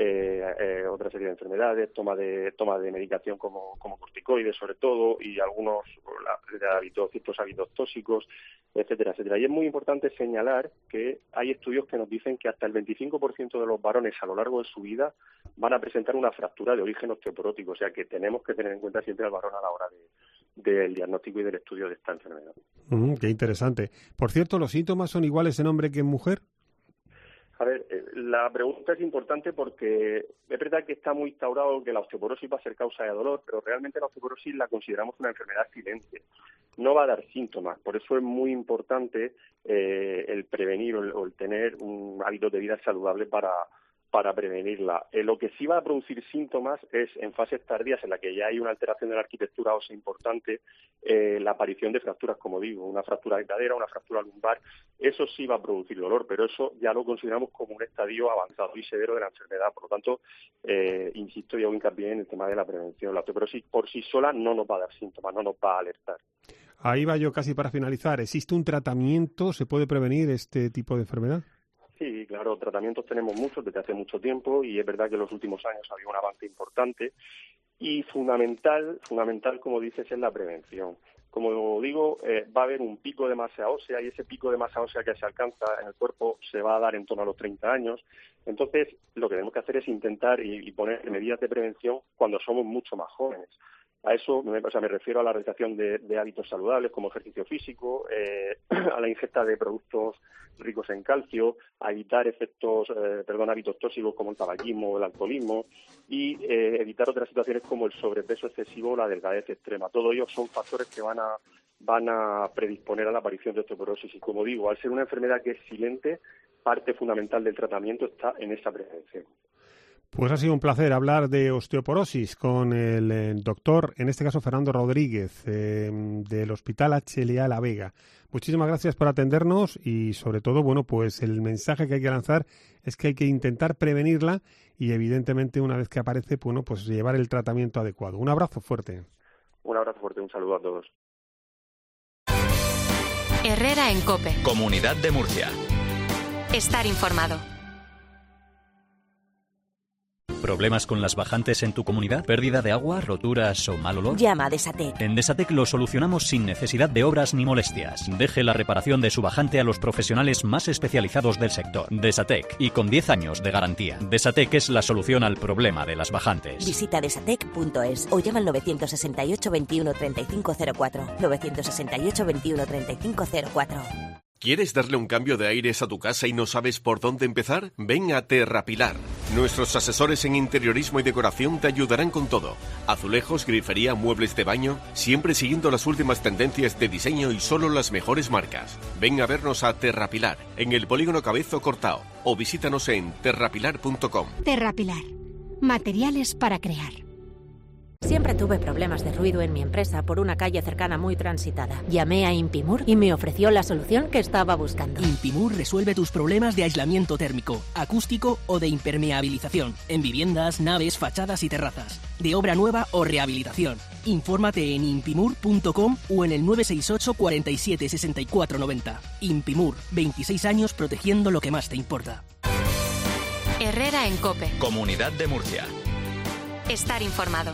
otra serie de enfermedades, toma de medicación como corticoides, sobre todo, y algunos ciertos hábitos tóxicos, etcétera, etcétera. Y es muy importante señalar que hay estudios que nos dicen que hasta el 25% de los varones a lo largo de su vida van a presentar una fractura de origen osteoporótico, o sea que tenemos que tener en cuenta siempre al varón a la hora del diagnóstico y del estudio de esta enfermedad. Qué interesante. Por cierto, ¿los síntomas son iguales en hombre que en mujer? A ver, la pregunta es importante porque es verdad que está muy instaurado que la osteoporosis va a ser causa de dolor, pero realmente la osteoporosis la consideramos una enfermedad silente. No va a dar síntomas, por eso es muy importante el prevenir o el tener un hábito de vida saludable para prevenirla. Lo que sí va a producir síntomas es en fases tardías en las que ya hay una alteración de la arquitectura ósea importante, la aparición de fracturas, como digo, una fractura de cadera, una fractura lumbar, eso sí va a producir dolor, pero eso ya lo consideramos como un estadio avanzado y severo de la enfermedad. Por lo tanto, insisto y hago hincapié en el tema de la prevención. La osteoporosis por sí sola no nos va a dar síntomas, no nos va a alertar. Ahí va yo casi para finalizar. ¿Existe un tratamiento? ¿Se puede prevenir este tipo de enfermedad? Sí, claro, tratamientos tenemos muchos desde hace mucho tiempo y es verdad que en los últimos años ha habido un avance importante y fundamental, como dices, es la prevención. Como digo, va a haber un pico de masa ósea y ese pico de masa ósea que se alcanza en el cuerpo se va a dar en torno a los 30 años. Entonces, lo que tenemos que hacer es intentar y poner medidas de prevención cuando somos mucho más jóvenes. A eso me refiero a la realización de hábitos saludables como ejercicio físico, a la ingesta de productos ricos en calcio, a evitar hábitos tóxicos como el tabaquismo o el alcoholismo y evitar otras situaciones como el sobrepeso excesivo o la delgadez extrema. Todo ello son factores que van a predisponer a la aparición de osteoporosis y, como digo, al ser una enfermedad que es silente, parte fundamental del tratamiento está en esa prevención. Pues ha sido un placer hablar de osteoporosis con el doctor, en este caso Fernando Rodríguez, del Hospital HLA La Vega. Muchísimas gracias por atendernos y, sobre todo, bueno, pues el mensaje que hay que lanzar es que hay que intentar prevenirla y, evidentemente, una vez que aparece, bueno, pues llevar el tratamiento adecuado. Un abrazo fuerte. Un abrazo fuerte, un saludo a todos. Herrera en COPE. Comunidad de Murcia. Estar informado. ¿Problemas con las bajantes en tu comunidad? ¿Pérdida de agua, roturas o mal olor? Llama a Desatec. En Desatec lo solucionamos sin necesidad de obras ni molestias. Deje la reparación de su bajante a los profesionales más especializados del sector. Desatec, y con 10 años de garantía. Desatec es la solución al problema de las bajantes. Visita desatec.es o llama al 968 21 35 04. 968 21 35 04. ¿Quieres darle un cambio de aires a tu casa y no sabes por dónde empezar? Ven a Terrapilar. Nuestros asesores en interiorismo y decoración te ayudarán con todo. Azulejos, grifería, muebles de baño, siempre siguiendo las últimas tendencias de diseño y solo las mejores marcas. Ven a vernos a Terrapilar, en el Polígono Cabezo Cortao, o visítanos en terrapilar.com. Terrapilar. Materiales para crear. Siempre tuve problemas de ruido en mi empresa por una calle cercana muy transitada. Llamé a Impimur y me ofreció la solución que estaba buscando. Impimur resuelve tus problemas de aislamiento térmico, acústico o de impermeabilización en viviendas, naves, fachadas y terrazas, de obra nueva o rehabilitación. Infórmate en impimur.com o en el 968 47 64 90. Impimur, 26 años protegiendo lo que más te importa. Herrera en COPE. Comunidad de Murcia. Estar informado.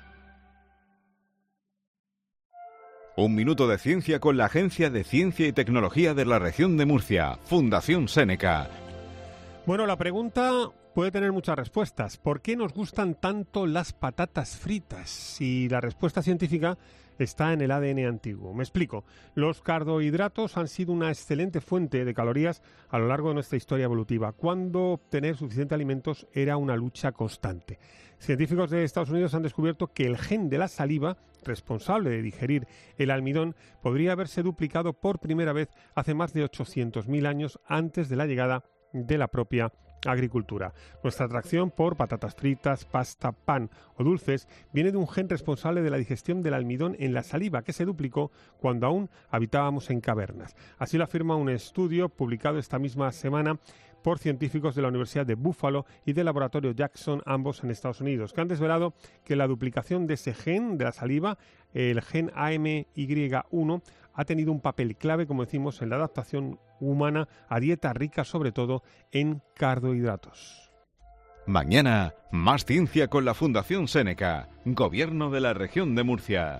Un minuto de ciencia con la Agencia de Ciencia y Tecnología de la Región de Murcia, Fundación Seneca. Bueno, la pregunta puede tener muchas respuestas. ¿Por qué nos gustan tanto las patatas fritas? Y la respuesta científica está en el ADN antiguo. Me explico. Los carbohidratos han sido una excelente fuente de calorías a lo largo de nuestra historia evolutiva, cuando obtener suficientes alimentos era una lucha constante. Científicos de Estados Unidos han descubierto que el gen de la saliva, responsable de digerir el almidón, podría haberse duplicado por primera vez hace más de 800.000 años antes de la llegada de la propia agricultura. Nuestra atracción por patatas fritas, pasta, pan o dulces viene de un gen responsable de la digestión del almidón en la saliva, que se duplicó cuando aún habitábamos en cavernas. Así lo afirma un estudio publicado esta misma semana por científicos de la Universidad de Buffalo y del laboratorio Jackson, ambos en Estados Unidos, que han desvelado que la duplicación de ese gen de la saliva, el gen AMY1, ha tenido un papel clave, como decimos, en la adaptación humana a dietas ricas, sobre todo en carbohidratos. Mañana, más ciencia con la Fundación Seneca, Gobierno de la Región de Murcia.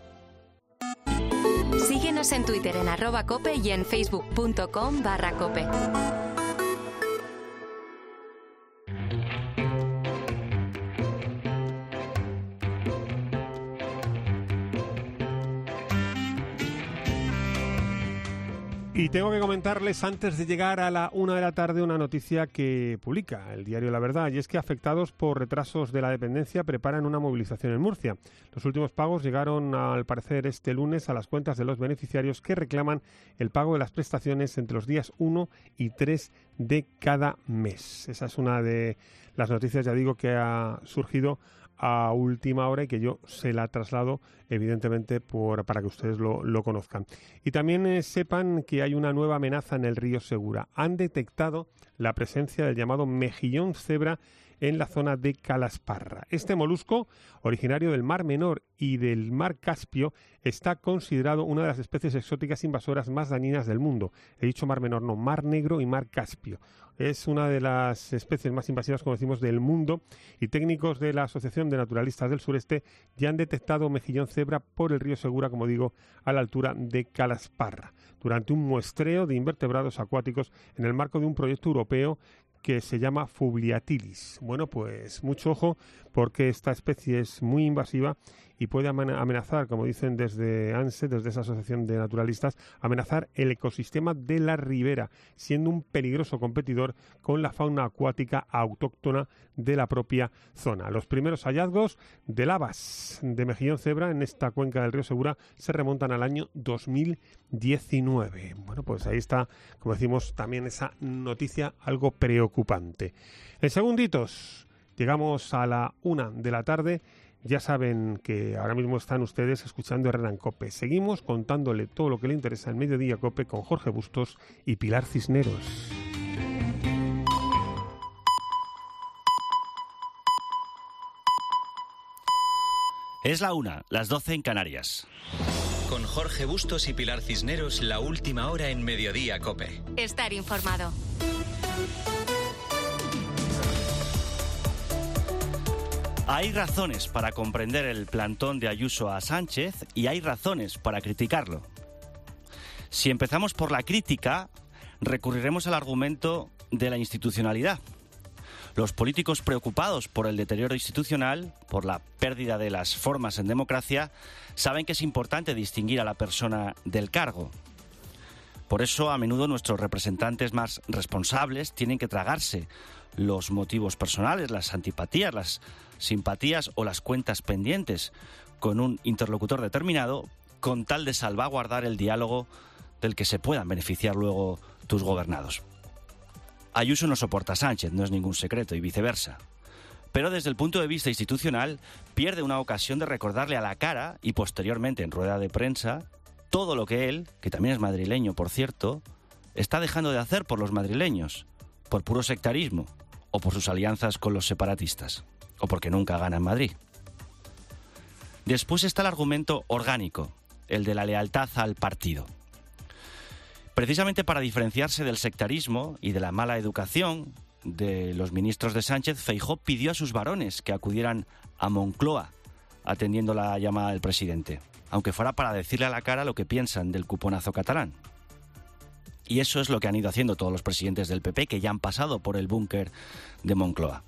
Síguenos en Twitter en @cope y en facebook.com/cope. Y tengo que comentarles antes de llegar a la 1 de la tarde una noticia que publica el diario La Verdad, y es que afectados por retrasos de la dependencia preparan una movilización en Murcia. Los últimos pagos llegaron al parecer este lunes a las cuentas de los beneficiarios, que reclaman el pago de las prestaciones entre los días 1 y 3 de cada mes. Esa es una de las noticias, ya digo, que ha surgido a última hora y que yo se la traslado evidentemente para que ustedes lo conozcan. Y también sepan que hay una nueva amenaza en el río Segura. Han detectado la presencia del llamado mejillón cebra en la zona de Calasparra. Este molusco, originario del Mar Menor y del Mar Caspio, está considerado una de las especies exóticas invasoras más dañinas del mundo. He dicho Mar Menor, no, Mar Negro y Mar Caspio. Es una de las especies más invasivas, como decimos, del mundo, y técnicos de la Asociación de Naturalistas del Sureste ya han detectado mejillón cebra por el río Segura, como digo, a la altura de Calasparra, durante un muestreo de invertebrados acuáticos en el marco de un proyecto europeo que se llama Fubliatilis. Bueno, pues mucho ojo, porque esta especie es muy invasiva y puede amenazar, como dicen desde ANSE, desde esa asociación de naturalistas, amenazar el ecosistema de la ribera, siendo un peligroso competidor con la fauna acuática autóctona de la propia zona. Los primeros hallazgos de lavas de mejillón cebra en esta cuenca del río Segura se remontan al año 2019. Bueno, pues ahí está, como decimos, también esa noticia algo preocupante. En segunditos llegamos a la 1 de la tarde. Ya saben que ahora mismo están ustedes escuchando Herrera en COPE. Seguimos contándole todo lo que le interesa en Mediodía COPE con Jorge Bustos y Pilar Cisneros. Es la 1, las 12 en Canarias. Con Jorge Bustos y Pilar Cisneros, la última hora en Mediodía COPE. Estar informado. Hay razones para comprender el plantón de Ayuso a Sánchez y hay razones para criticarlo. Si empezamos por la crítica, recurriremos al argumento de la institucionalidad. Los políticos preocupados por el deterioro institucional, por la pérdida de las formas en democracia, saben que es importante distinguir a la persona del cargo. Por eso, a menudo nuestros representantes más responsables tienen que tragarse los motivos personales, las antipatías, las simpatías o las cuentas pendientes con un interlocutor determinado, con tal de salvaguardar el diálogo del que se puedan beneficiar luego tus gobernados. Ayuso no soporta a Sánchez, no es ningún secreto, y viceversa. Pero desde el punto de vista institucional, pierde una ocasión de recordarle a la cara, y posteriormente en rueda de prensa, todo lo que él, que también es madrileño por cierto, está dejando de hacer por los madrileños, por puro sectarismo, o por sus alianzas con los separatistas, o porque nunca gana en Madrid. Después está el argumento orgánico, el de la lealtad al partido. Precisamente para diferenciarse del sectarismo y de la mala educación de los ministros de Sánchez, Feijóo pidió a sus varones que acudieran a Moncloa atendiendo la llamada del presidente, aunque fuera para decirle a la cara lo que piensan del cuponazo catalán. Y eso es lo que han ido haciendo todos los presidentes del PP que ya han pasado por el búnker de Moncloa.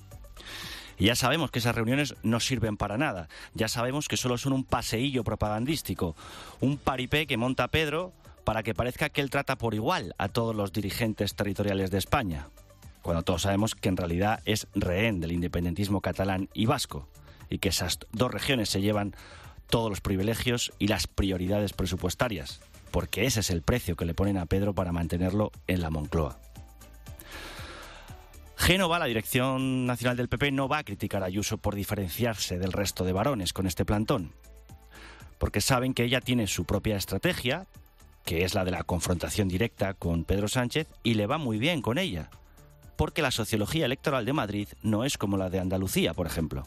Y ya sabemos que esas reuniones no sirven para nada. Ya sabemos que solo son un paseillo propagandístico, un paripé que monta Pedro para que parezca que él trata por igual a todos los dirigentes territoriales de España, cuando todos sabemos que en realidad es rehén del independentismo catalán y vasco, y que esas dos regiones se llevan todos los privilegios y las prioridades presupuestarias, porque ese es el precio que le ponen a Pedro para mantenerlo en la Moncloa. Génova, la dirección nacional del PP, no va a criticar a Ayuso por diferenciarse del resto de varones con este plantón, porque saben que ella tiene su propia estrategia, que es la de la confrontación directa con Pedro Sánchez, y le va muy bien con ella, porque la sociología electoral de Madrid no es como la de Andalucía, por ejemplo.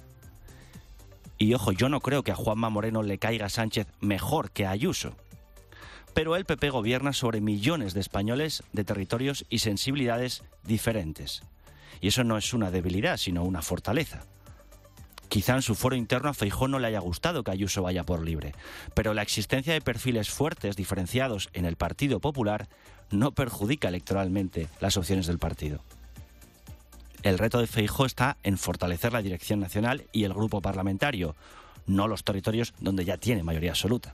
Y ojo, yo no creo que a Juanma Moreno le caiga Sánchez mejor que a Ayuso, pero el PP gobierna sobre millones de españoles de territorios y sensibilidades diferentes, y eso no es una debilidad, sino una fortaleza. Quizá en su foro interno a Feijóo no le haya gustado que Ayuso vaya por libre, pero la existencia de perfiles fuertes diferenciados en el Partido Popular no perjudica electoralmente las opciones del partido. El reto de Feijóo está en fortalecer la dirección nacional y el grupo parlamentario, no los territorios donde ya tiene mayoría absoluta.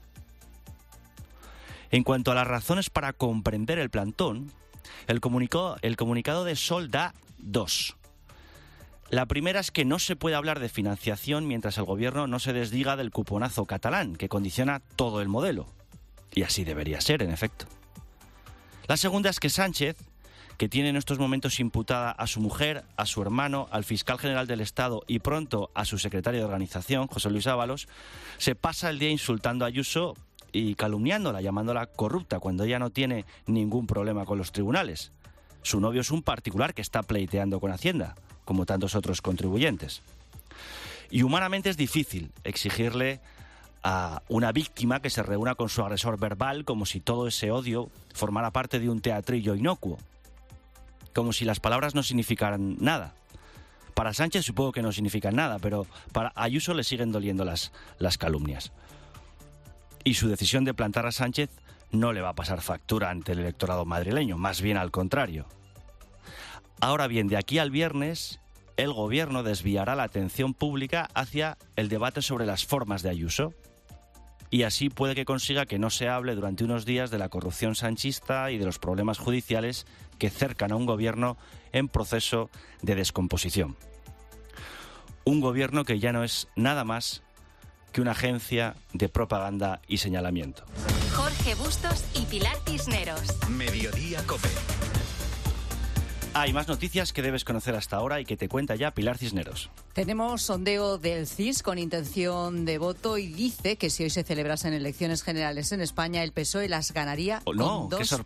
En cuanto a las razones para comprender el plantón, el comunicado de Sol da dos. La primera es que no se puede hablar de financiación mientras el gobierno no se desdiga del cuponazo catalán, que condiciona todo el modelo. Y así debería ser, en efecto. La segunda es que Sánchez, que tiene en estos momentos imputada a su mujer, a su hermano, al fiscal general del Estado y pronto a su secretario de organización, José Luis Ábalos, se pasa el día insultando a Ayuso y calumniándola, llamándola corrupta, cuando ella no tiene ningún problema con los tribunales. Su novio es un particular que está pleiteando con Hacienda, como tantos otros contribuyentes. Y humanamente es difícil exigirle a una víctima que se reúna con su agresor verbal como si todo ese odio formara parte de un teatrillo inocuo, como si las palabras no significaran nada. Para Sánchez supongo que no significan nada, pero para Ayuso le siguen doliendo las calumnias. Y su decisión de plantar a Sánchez no le va a pasar factura ante el electorado madrileño, más bien al contrario. Ahora bien, de aquí al viernes, el gobierno desviará la atención pública hacia el debate sobre las formas de Ayuso. Y así puede que consiga que no se hable durante unos días de la corrupción sanchista y de los problemas judiciales que cercan a un gobierno en proceso de descomposición. Un gobierno que ya no es nada más que una agencia de propaganda y señalamiento. Jorge Bustos y Pilar Cisneros. Mediodía COPE. Hay más noticias que debes conocer hasta ahora y que te cuenta ya Pilar Cisneros. Tenemos sondeo del CIS con intención de voto y dice que si hoy se celebrasen elecciones generales en España, el PSOE las ganaría con 2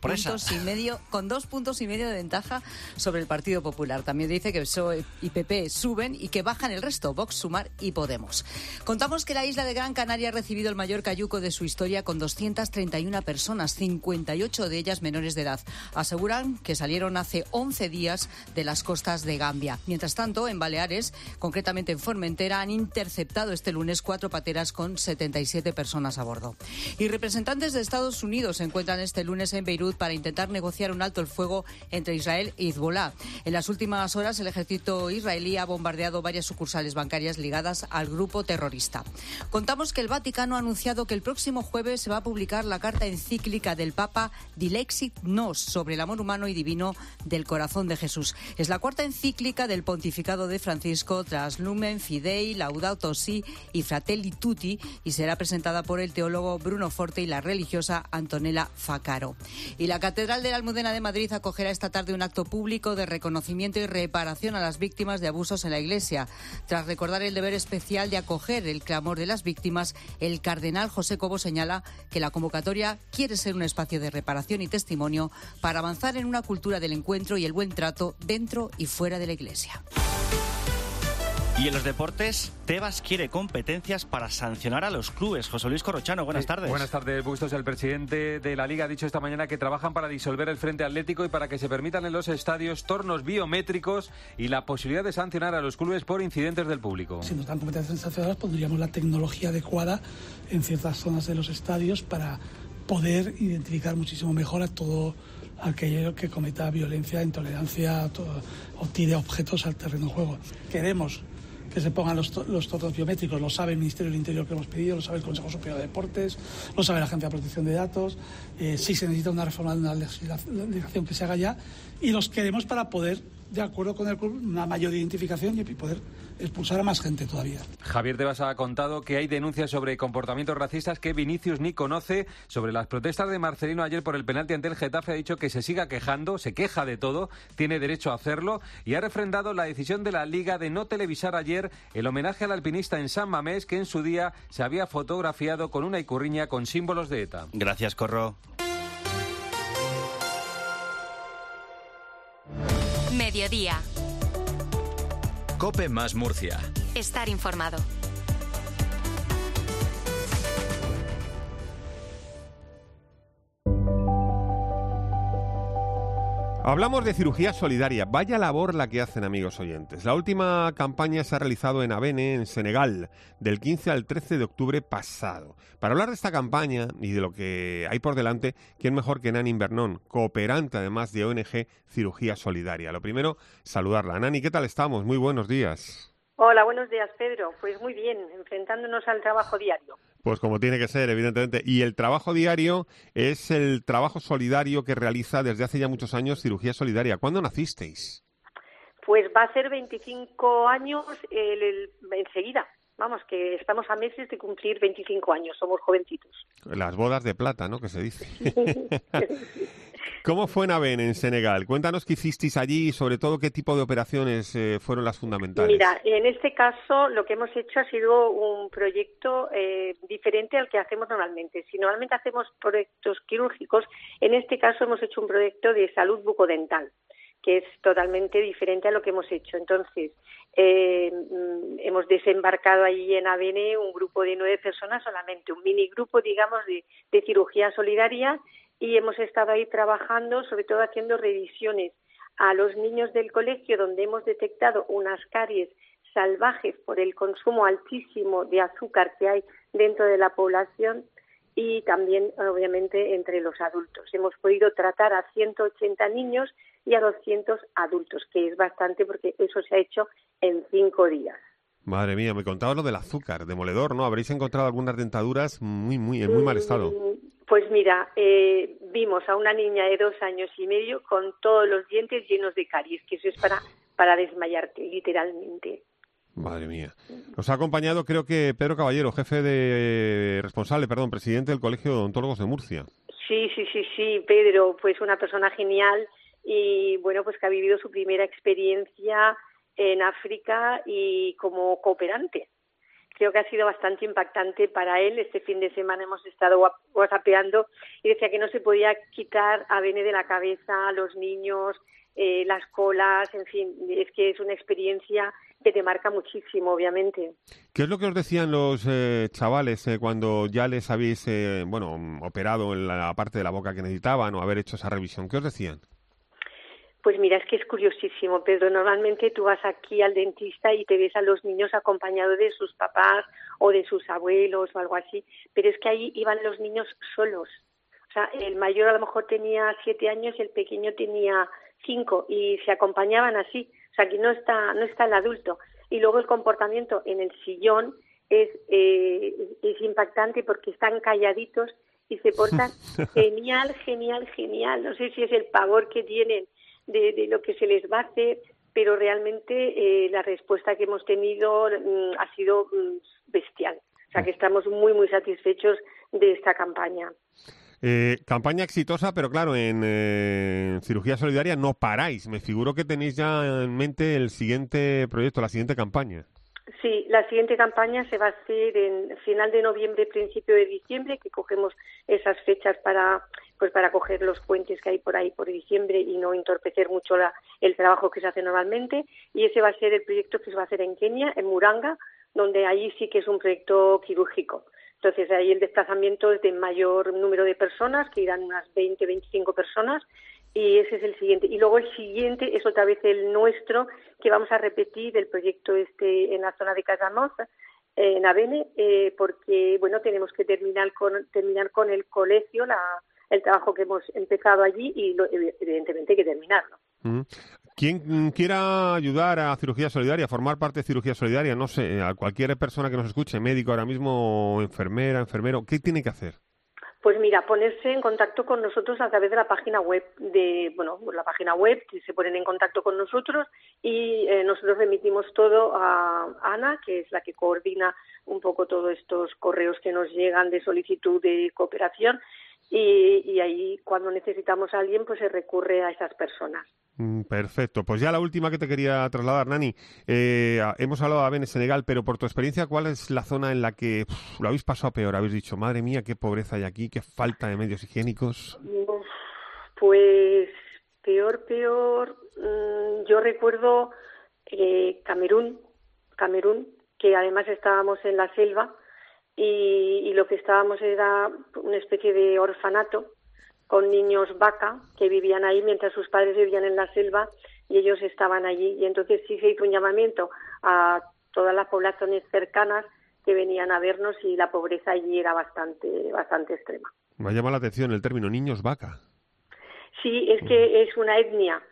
puntos y medio de ventaja sobre el Partido Popular. También dice que PSOE y PP suben y que bajan el resto, Vox, Sumar y Podemos. Contamos que la isla de Gran Canaria ha recibido el mayor cayuco de su historia con 231 personas, 58 de ellas menores de edad. Aseguran que salieron hace 11 días de las costas de Gambia. Mientras tanto, en Baleares, concretamente en Formentera, han interceptado este lunes 4 pateras con 77 personas a bordo. Y representantes de Estados Unidos se encuentran este lunes en Beirut para intentar negociar un alto el fuego entre Israel e Hezbollah. En las últimas horas, el ejército israelí ha bombardeado varias sucursales bancarias ligadas al grupo terrorista. Contamos que el Vaticano ha anunciado que el próximo jueves se va a publicar la carta encíclica del Papa Dilexit Nos sobre el amor humano y divino del corazón de Jesús. Es la 4ª encíclica del pontificado de Francisco tras Lumen Fidei, Laudato Si y Fratelli Tutti, y será presentada por el teólogo Bruno Forte y la religiosa Antonella Facaro. Y la Catedral de la Almudena de Madrid acogerá esta tarde un acto público de reconocimiento y reparación a las víctimas de abusos en la Iglesia. Tras recordar el deber especial de acoger el clamor de las víctimas, el cardenal José Cobo señala que la convocatoria quiere ser un espacio de reparación y testimonio para avanzar en una cultura del encuentro y el buen trato dentro y fuera de la Iglesia. Y en los deportes, Tebas quiere competencias para sancionar a los clubes. José Luis Corrochano, buenas tardes. Buenas tardes, Bustos. El presidente de la Liga ha dicho esta mañana que trabajan para disolver el Frente Atlético y para que se permitan en los estadios tornos biométricos y la posibilidad de sancionar a los clubes por incidentes del público. Si nos dan competencias sancionadoras, pondríamos la tecnología adecuada en ciertas zonas de los estadios para poder identificar muchísimo mejor a todo aquello que cometa violencia, intolerancia o tire objetos al terreno de juego. Queremos que se pongan los tornos biométricos, lo sabe el Ministerio del Interior que hemos pedido, lo sabe el Consejo Superior de Deportes, lo sabe la Agencia de Protección de Datos, sí se necesita una reforma de una legislación que se haga ya, y los queremos para poder, de acuerdo con el club, una mayor identificación y poder expulsar a más gente todavía. Javier Tebas ha contado que hay denuncias sobre comportamientos racistas que Vinicius ni conoce. Sobre las protestas de Marcelino ayer por el penalti ante el Getafe, ha dicho que se siga quejando, se queja de todo, tiene derecho a hacerlo, y ha refrendado la decisión de la Liga de no televisar ayer el homenaje al alpinista en San Mamés, que en su día se había fotografiado con una ikurriña con símbolos de ETA. Gracias, Corro. Mediodía. COPE más Murcia. Estar informado. Hablamos de cirugía solidaria. Vaya labor la que hacen, amigos oyentes. La última campaña se ha realizado en Abene, en Senegal, del 15 al 13 de octubre pasado. Para hablar de esta campaña y de lo que hay por delante, ¿quién mejor que Nani Bernón, cooperante además de ONG Cirugía Solidaria? Lo primero, saludarla. Nani, ¿qué tal estamos? Muy buenos días. Hola, buenos días, Pedro. Pues muy bien, enfrentándonos al trabajo diario. Pues como tiene que ser, evidentemente. Y el trabajo diario es el trabajo solidario que realiza desde hace ya muchos años Cirugía Solidaria. ¿Cuándo nacisteis? Pues va a ser 25 años enseguida. Vamos, que estamos a meses de cumplir 25 años, somos jovencitos. Las bodas de plata, ¿no?, que se dice. ¿Cómo fue en Abene, en Senegal? Cuéntanos qué hicisteis allí y sobre todo qué tipo de operaciones fueron las fundamentales. Mira, en este caso lo que hemos hecho ha sido un proyecto diferente al que hacemos normalmente. Si normalmente hacemos proyectos quirúrgicos, en este caso hemos hecho un proyecto de salud bucodental, que es totalmente diferente a lo que hemos hecho. Entonces, hemos desembarcado allí en Abene un grupo de 9 personas, solamente un mini grupo, digamos, de cirugía solidaria, y hemos estado ahí trabajando, sobre todo haciendo revisiones a los niños del colegio, donde hemos detectado unas caries salvajes por el consumo altísimo de azúcar que hay dentro de la población, y también, obviamente, entre los adultos. Hemos podido tratar a 180 niños y a 200 adultos, que es bastante porque eso se ha hecho en 5 días. Madre mía, me contabas lo del azúcar, demoledor, ¿no? Habréis encontrado algunas dentaduras en muy mal estado. Pues mira, vimos a una niña de 2 años y medio con todos los dientes llenos de caries, que eso es para desmayarte, literalmente. Madre mía. Nos ha acompañado, creo que Pedro Caballero, presidente del Colegio de Odontólogos de Murcia. Sí, Pedro, pues una persona genial y bueno, pues que ha vivido su primera experiencia en África y como cooperante. Creo que ha sido bastante impactante para él. Este fin de semana hemos estado whatsappeando y decía que no se podía quitar a Bene de la cabeza a los niños, las colas, en fin, es que es una experiencia que te marca muchísimo, obviamente. ¿Qué es lo que os decían los chavales cuando ya les habéis operado en la parte de la boca que necesitaban o haber hecho esa revisión? ¿Qué os decían? Pues mira, es que es curiosísimo, Pedro. Normalmente tú vas aquí al dentista y te ves a los niños acompañados de sus papás o de sus abuelos o algo así, pero es que ahí iban los niños solos. O sea, el mayor a lo mejor tenía 7 años y el pequeño tenía 5 y se acompañaban así. O sea, aquí no está el adulto. Y luego el comportamiento en el sillón es impactante porque están calladitos y se portan genial. No sé si es el pavor que tienen de lo que se les va a hacer, pero realmente la respuesta que hemos tenido ha sido bestial. O sea, que estamos muy, muy satisfechos de esta campaña. Campaña exitosa, pero claro, en Cirugía Solidaria no paráis. Me figuro que tenéis ya en mente el siguiente proyecto, la siguiente campaña. Sí, la siguiente campaña se va a hacer en final de noviembre, principio de diciembre, que cogemos esas fechas para coger los puentes que hay por ahí por diciembre y no entorpecer mucho el trabajo que se hace normalmente. Y ese va a ser el proyecto que se va a hacer en Kenia, en Muranga, donde allí sí que es un proyecto quirúrgico. Entonces ahí el desplazamiento es de mayor número de personas, que irán unas 20, 25 personas, y ese es el siguiente. Y luego el siguiente es otra vez el nuestro, que vamos a repetir el proyecto en la zona de Casamoz, en Avene, porque bueno, tenemos que terminar con el colegio, el trabajo que hemos empezado allí y evidentemente hay que terminarlo. Quien quiera ayudar a Cirugía Solidaria, formar parte de Cirugía Solidaria, no sé, a cualquier persona que nos escuche, médico ahora mismo, enfermera, enfermero, ¿qué tiene que hacer? Pues mira, ponerse en contacto con nosotros a través de la página web la página web, que se ponen en contacto con nosotros y nosotros remitimos todo a Ana, que es la que coordina un poco todos estos correos que nos llegan de solicitud de cooperación y ahí cuando necesitamos a alguien pues se recurre a esas personas. Perfecto. Pues ya la última que te quería trasladar, Nani. Hemos hablado de Avene, Senegal, pero por tu experiencia, ¿cuál es la zona en la que lo habéis pasado peor? Habéis dicho, madre mía, qué pobreza hay aquí, qué falta de medios higiénicos. Pues peor. Yo recuerdo Camerún, que además estábamos en la selva y lo que estábamos era una especie de orfanato con niños vaca que vivían ahí mientras sus padres vivían en la selva y ellos estaban allí. Y entonces sí se hizo un llamamiento a todas las poblaciones cercanas que venían a vernos y la pobreza allí era bastante extrema. Me ha llamado la atención el término niños vaca. Sí, es que es una etnia.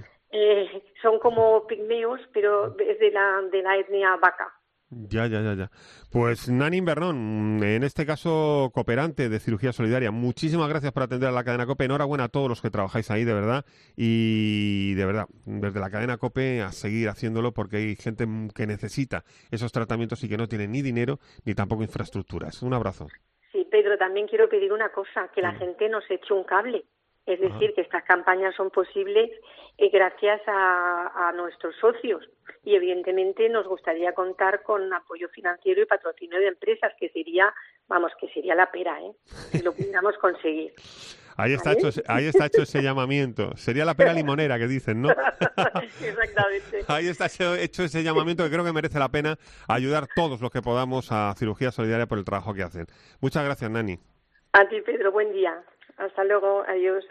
Son como pigmeos, pero es de la etnia vaca. Ya. Pues Nani Invernón, en este caso cooperante de Cirugía Solidaria, muchísimas gracias por atender a la cadena COPE. Enhorabuena a todos los que trabajáis ahí, de verdad. Y de verdad, desde la cadena COPE a seguir haciéndolo porque hay gente que necesita esos tratamientos y que no tiene ni dinero ni tampoco infraestructuras. Un abrazo. Sí, Pedro, también quiero pedir una cosa, que la gente nos eche un cable. Es decir, que estas campañas son posibles gracias a nuestros socios y evidentemente nos gustaría contar con apoyo financiero y patrocinio de empresas, que sería la pera, si lo pudiéramos conseguir. Ahí está hecho ese llamamiento. Sería la pera limonera que dicen, ¿no? Exactamente. Ahí está hecho ese llamamiento que creo que merece la pena ayudar todos los que podamos a Cirugía Solidaria por el trabajo que hacen. Muchas gracias, Nani. A ti, Pedro. Buen día. Hasta luego. Adiós.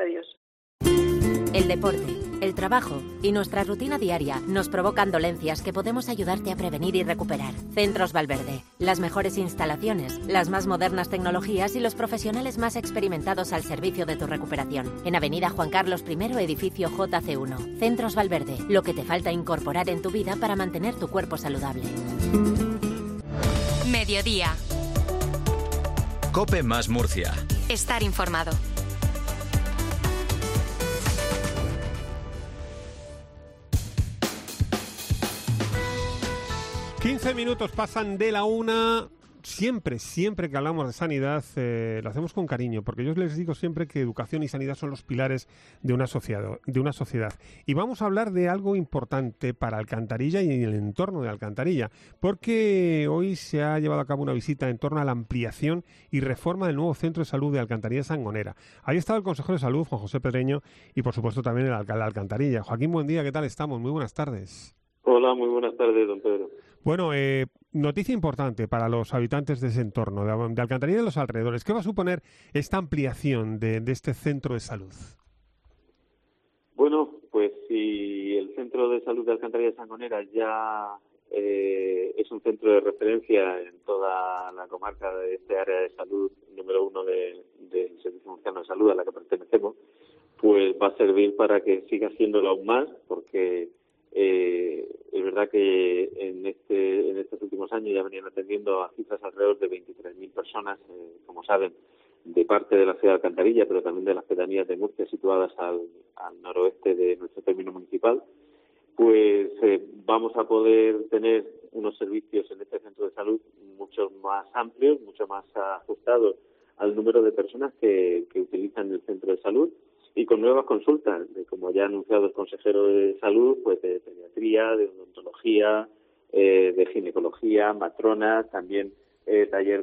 El deporte, el trabajo y nuestra rutina diaria nos provocan dolencias que podemos ayudarte a prevenir y recuperar. Centros Valverde, las mejores instalaciones, las más modernas tecnologías y los profesionales más experimentados al servicio de tu recuperación. En Avenida Juan Carlos I, edificio JC1. Centros Valverde, lo que te falta incorporar en tu vida para mantener tu cuerpo saludable. Mediodía. COPE más Murcia. Estar informado. ...15 minutos pasan de la 1... siempre que hablamos de sanidad, lo hacemos con cariño, porque yo les digo siempre que educación y sanidad son los pilares de una sociedad. Y vamos a hablar de algo importante para Alcantarilla y el entorno de Alcantarilla, porque hoy se ha llevado a cabo una visita en torno a la ampliación y reforma del nuevo centro de salud de Alcantarilla Sangonera. Ahí estaba el consejero de salud, Juan José Pedreño, y por supuesto también el alcalde de Alcantarilla. Joaquín, buen día, ¿qué tal estamos? Muy buenas tardes. Hola, muy buenas tardes, don Pedro. Bueno, noticia importante para los habitantes de ese entorno, de Alcantarilla y de los alrededores. ¿Qué va a suponer esta ampliación de este centro de salud? Bueno, pues si el centro de salud de Alcantarilla Sangonera ya es un centro de referencia en toda la comarca de este área de salud número 1 del Servicio Murciano de Salud a la que pertenecemos, pues va a servir para que siga siéndolo aún más, porque es verdad que en estos últimos años ya venían atendiendo a cifras alrededor de 23.000 personas, como saben, de parte de la ciudad de Alcantarilla, pero también de las pedanías de Murcia situadas al noroeste de nuestro término municipal. Pues vamos a poder tener unos servicios en este centro de salud mucho más amplios, mucho más ajustados al número de personas que utilizan el centro de salud, y con nuevas consultas, como ya ha anunciado el consejero de salud, pues de pediatría, de odontología, de ginecología, matronas, también taller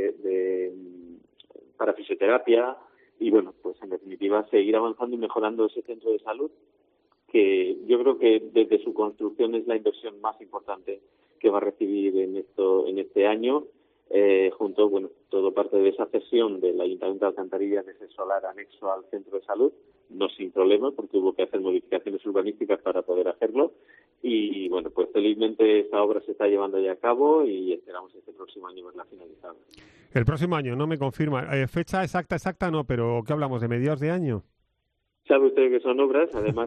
para fisioterapia, y bueno, pues en definitiva seguir avanzando y mejorando ese centro de salud, que yo creo que desde su construcción es la inversión más importante que va a recibir en este año, junto, bueno, todo parte de esa cesión del Ayuntamiento de Alcantarilla de ese solar anexo al centro de salud, no sin problemas, porque hubo que hacer modificaciones urbanísticas para poder hacerlo, y bueno, pues felizmente esta obra se está llevando ya a cabo y esperamos este próximo año verla finalizada. El próximo año, no me confirma. Fecha exacta no, pero ¿qué hablamos? ¿De mediados de año? Sabe usted que son obras, además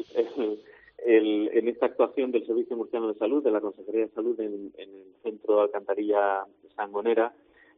en esta actuación del Servicio Murciano de Salud, de la Consejería de Salud en el centro de Alcantarilla Sangonera,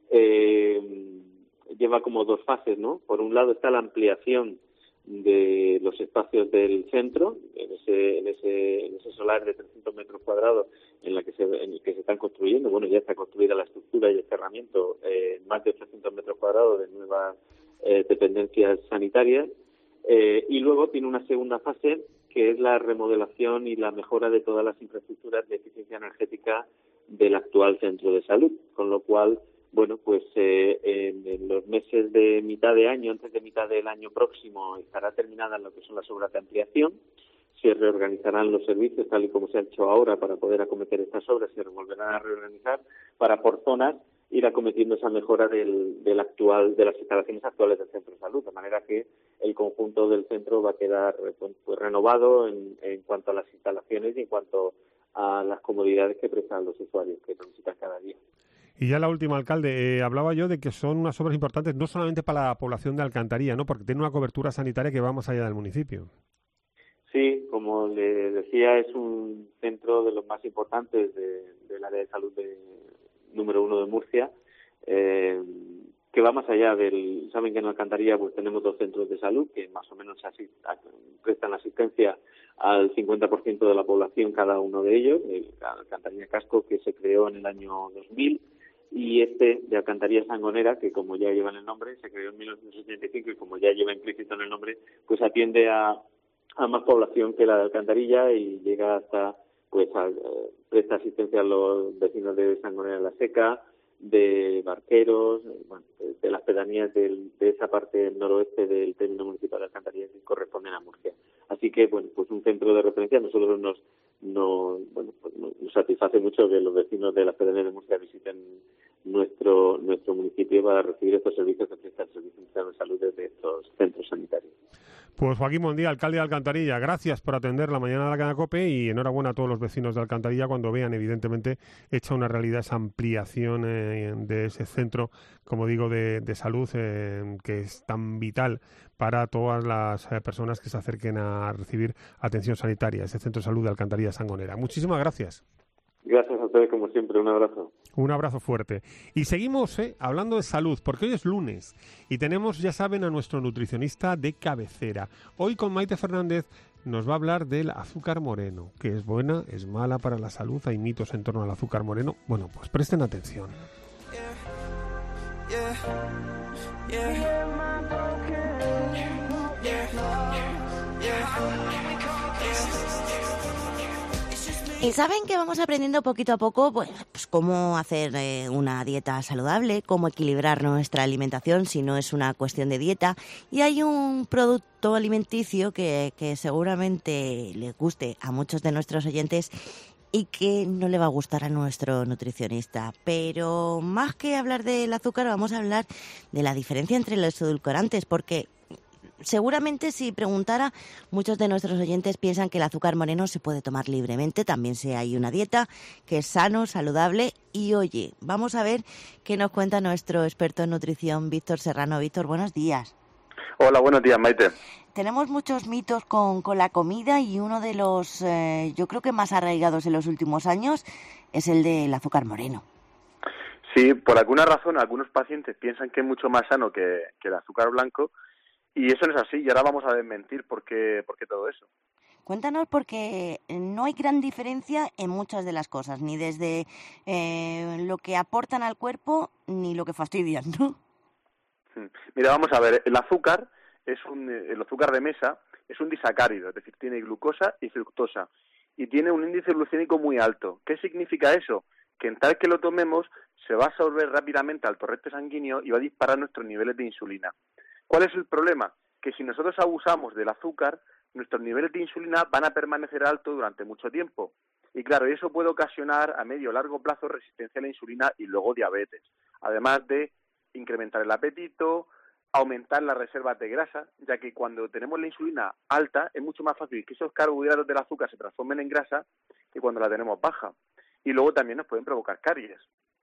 lleva como dos fases, ¿no? Por un lado está la ampliación de los espacios del centro, en ese solar de 300 metros cuadrados en el que se están construyendo. Bueno, ya está construida la estructura y el cerramiento, más de 800 metros cuadrados de nuevas dependencias sanitarias. Y luego tiene una segunda fase, que es la remodelación y la mejora de todas las infraestructuras de eficiencia energética del actual centro de salud, con lo cual, bueno, pues en los meses de mitad de año, antes de mitad del año próximo, estará terminada lo que son las obras de ampliación. Se reorganizarán los servicios tal y como se ha hecho ahora para poder acometer estas obras, se volverán a reorganizar para por zonas ir acometiendo esa mejora de las instalaciones actuales del centro de salud, de manera que el conjunto del centro va a quedar pues renovado en cuanto a las instalaciones y en cuanto a las comodidades que prestan los usuarios que lo visitan cada día. Y ya la última, alcalde, hablaba yo de que son unas obras importantes no solamente para la población de Alcantarilla, ¿no? Porque tiene una cobertura sanitaria que va más allá del municipio. Sí, como le decía, es un centro de los más importantes del área de salud número 1 de Murcia, que va más allá del... Saben que en Alcantarilla pues tenemos 2 centros de salud que más o menos prestan asistencia al 50% de la población cada uno de ellos, el Alcantarilla Casco, que se creó en el año 2000, y este de Alcantarilla Sangonera, que como ya lleva en el nombre, se creó en 1985 y como ya lleva implícito en el nombre, pues atiende a más población que la de Alcantarilla y llega hasta, pues, presta asistencia a los vecinos de Sangonera de la Seca, de Barqueros, bueno, de las pedanías de esa parte noroeste del término municipal de Alcantarilla que corresponden a Murcia. Así que, bueno, pues un centro de referencia. Nosotros nos satisface mucho que los vecinos de las pedanías de Murcia visiten nuestro municipio para recibir estos servicios que presta el Servicio Murciano de Salud desde estos centros sanitarios. Pues Joaquín Mondía, alcalde de Alcantarilla, gracias por atender la mañana de la cadena COPE y enhorabuena a todos los vecinos de Alcantarilla cuando vean, evidentemente, hecha una realidad esa ampliación de ese centro, como digo, de salud que es tan vital para todas las personas que se acerquen a recibir atención sanitaria, ese centro de salud de Alcantarilla Sangonera. Muchísimas gracias. Gracias a ustedes, como siempre. Un abrazo. Un abrazo fuerte. Y seguimos hablando de salud, porque hoy es lunes y tenemos, ya saben, a nuestro nutricionista de cabecera. Hoy con Maite Fernández nos va a hablar del azúcar moreno, que es buena, es mala para la salud, hay mitos en torno al azúcar moreno. Bueno, pues presten atención. Y saben que vamos aprendiendo poquito a poco pues cómo hacer una dieta saludable, cómo equilibrar nuestra alimentación si no es una cuestión de dieta. Y hay un producto alimenticio que seguramente les guste a muchos de nuestros oyentes y que no le va a gustar a nuestro nutricionista. Pero más que hablar del azúcar, vamos a hablar de la diferencia entre los edulcorantes, porque seguramente si preguntara, muchos de nuestros oyentes piensan que el azúcar moreno se puede tomar libremente, también si hay una dieta que es sano, saludable. Y oye, vamos a ver qué nos cuenta nuestro experto en nutrición, Víctor Serrano. Víctor, buenos días. Hola, buenos días, Maite. Tenemos muchos mitos con la comida y uno de los, yo creo que más arraigados en los últimos años, es el del azúcar moreno. Sí, por alguna razón algunos pacientes piensan que es mucho más sano que el azúcar blanco. Y eso no es así, y ahora vamos a desmentir por qué todo eso. Cuéntanos, porque no hay gran diferencia en muchas de las cosas, ni desde lo que aportan al cuerpo, ni lo que fastidian, ¿no? Mira, vamos a ver, el azúcar de mesa es un disacárido, es decir, tiene glucosa y fructosa, y tiene un índice glucémico muy alto. ¿Qué significa eso? Que en tal que lo tomemos, se va a absorber rápidamente al torrente sanguíneo y va a disparar nuestros niveles de insulina. ¿Cuál es el problema? Que si nosotros abusamos del azúcar, nuestros niveles de insulina van a permanecer altos durante mucho tiempo. Y claro, eso puede ocasionar a medio o largo plazo resistencia a la insulina y luego diabetes. Además de incrementar el apetito, aumentar las reservas de grasa, ya que cuando tenemos la insulina alta es mucho más fácil que esos carbohidratos del azúcar se transformen en grasa que cuando la tenemos baja. Y luego también nos pueden provocar caries.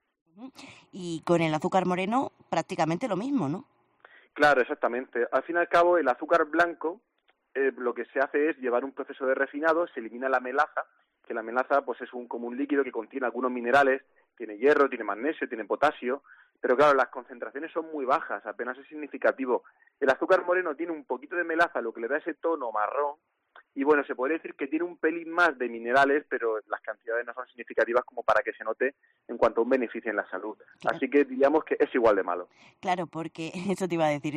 Y con el azúcar moreno prácticamente lo mismo, ¿no? Claro, exactamente. Al fin y al cabo, el azúcar blanco lo que se hace es llevar un proceso de refinado, se elimina la melaza, que la melaza pues es como un líquido que contiene algunos minerales, tiene hierro, tiene magnesio, tiene potasio, pero claro, las concentraciones son muy bajas, apenas es significativo. El azúcar moreno tiene un poquito de melaza, lo que le da ese tono marrón, y bueno, se podría decir que tiene un pelín más de minerales, pero las cantidades no son significativas como para que se note en cuanto a un beneficio en la salud. Claro. Así que diríamos que es igual de malo. Claro, porque eso te iba a decir,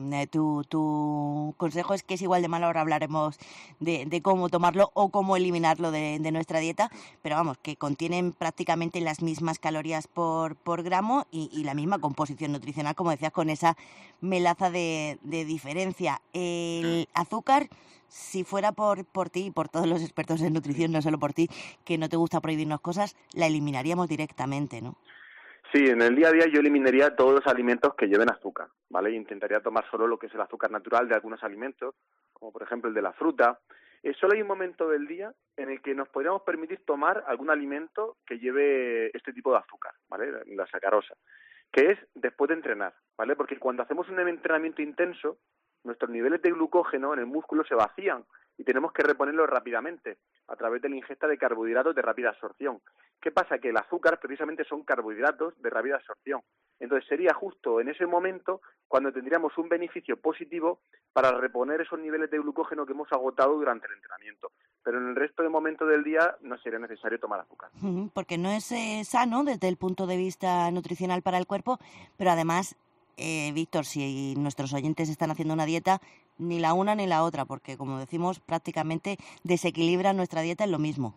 tu consejo es que es igual de malo. Ahora hablaremos de cómo tomarlo o cómo eliminarlo de nuestra dieta, pero vamos, que contienen prácticamente las mismas calorías por gramo y la misma composición nutricional, como decías, con esa melaza de diferencia. El azúcar, si fuera por ti y por todos los expertos en nutrición, no solo por ti, que no te gusta prohibirnos cosas, la eliminaríamos directamente, ¿no? Sí, en el día a día yo eliminaría todos los alimentos que lleven azúcar, ¿vale? Intentaría tomar solo lo que es el azúcar natural de algunos alimentos, como por ejemplo el de la fruta. Solo hay un momento del día en el que nos podríamos permitir tomar algún alimento que lleve este tipo de azúcar, ¿vale? La sacarosa, que es después de entrenar, ¿vale? Porque cuando hacemos un entrenamiento intenso, nuestros niveles de glucógeno en el músculo se vacían y tenemos que reponerlos rápidamente a través de la ingesta de carbohidratos de rápida absorción. ¿Qué pasa? Que el azúcar precisamente son carbohidratos de rápida absorción. Entonces sería justo en ese momento cuando tendríamos un beneficio positivo para reponer esos niveles de glucógeno que hemos agotado durante el entrenamiento. Pero en el resto de momentos del día no sería necesario tomar azúcar. Porque no es sano desde el punto de vista nutricional para el cuerpo, pero además, Víctor, si nuestros oyentes están haciendo una dieta, ni la una ni la otra, porque como decimos, prácticamente desequilibra nuestra dieta en lo mismo.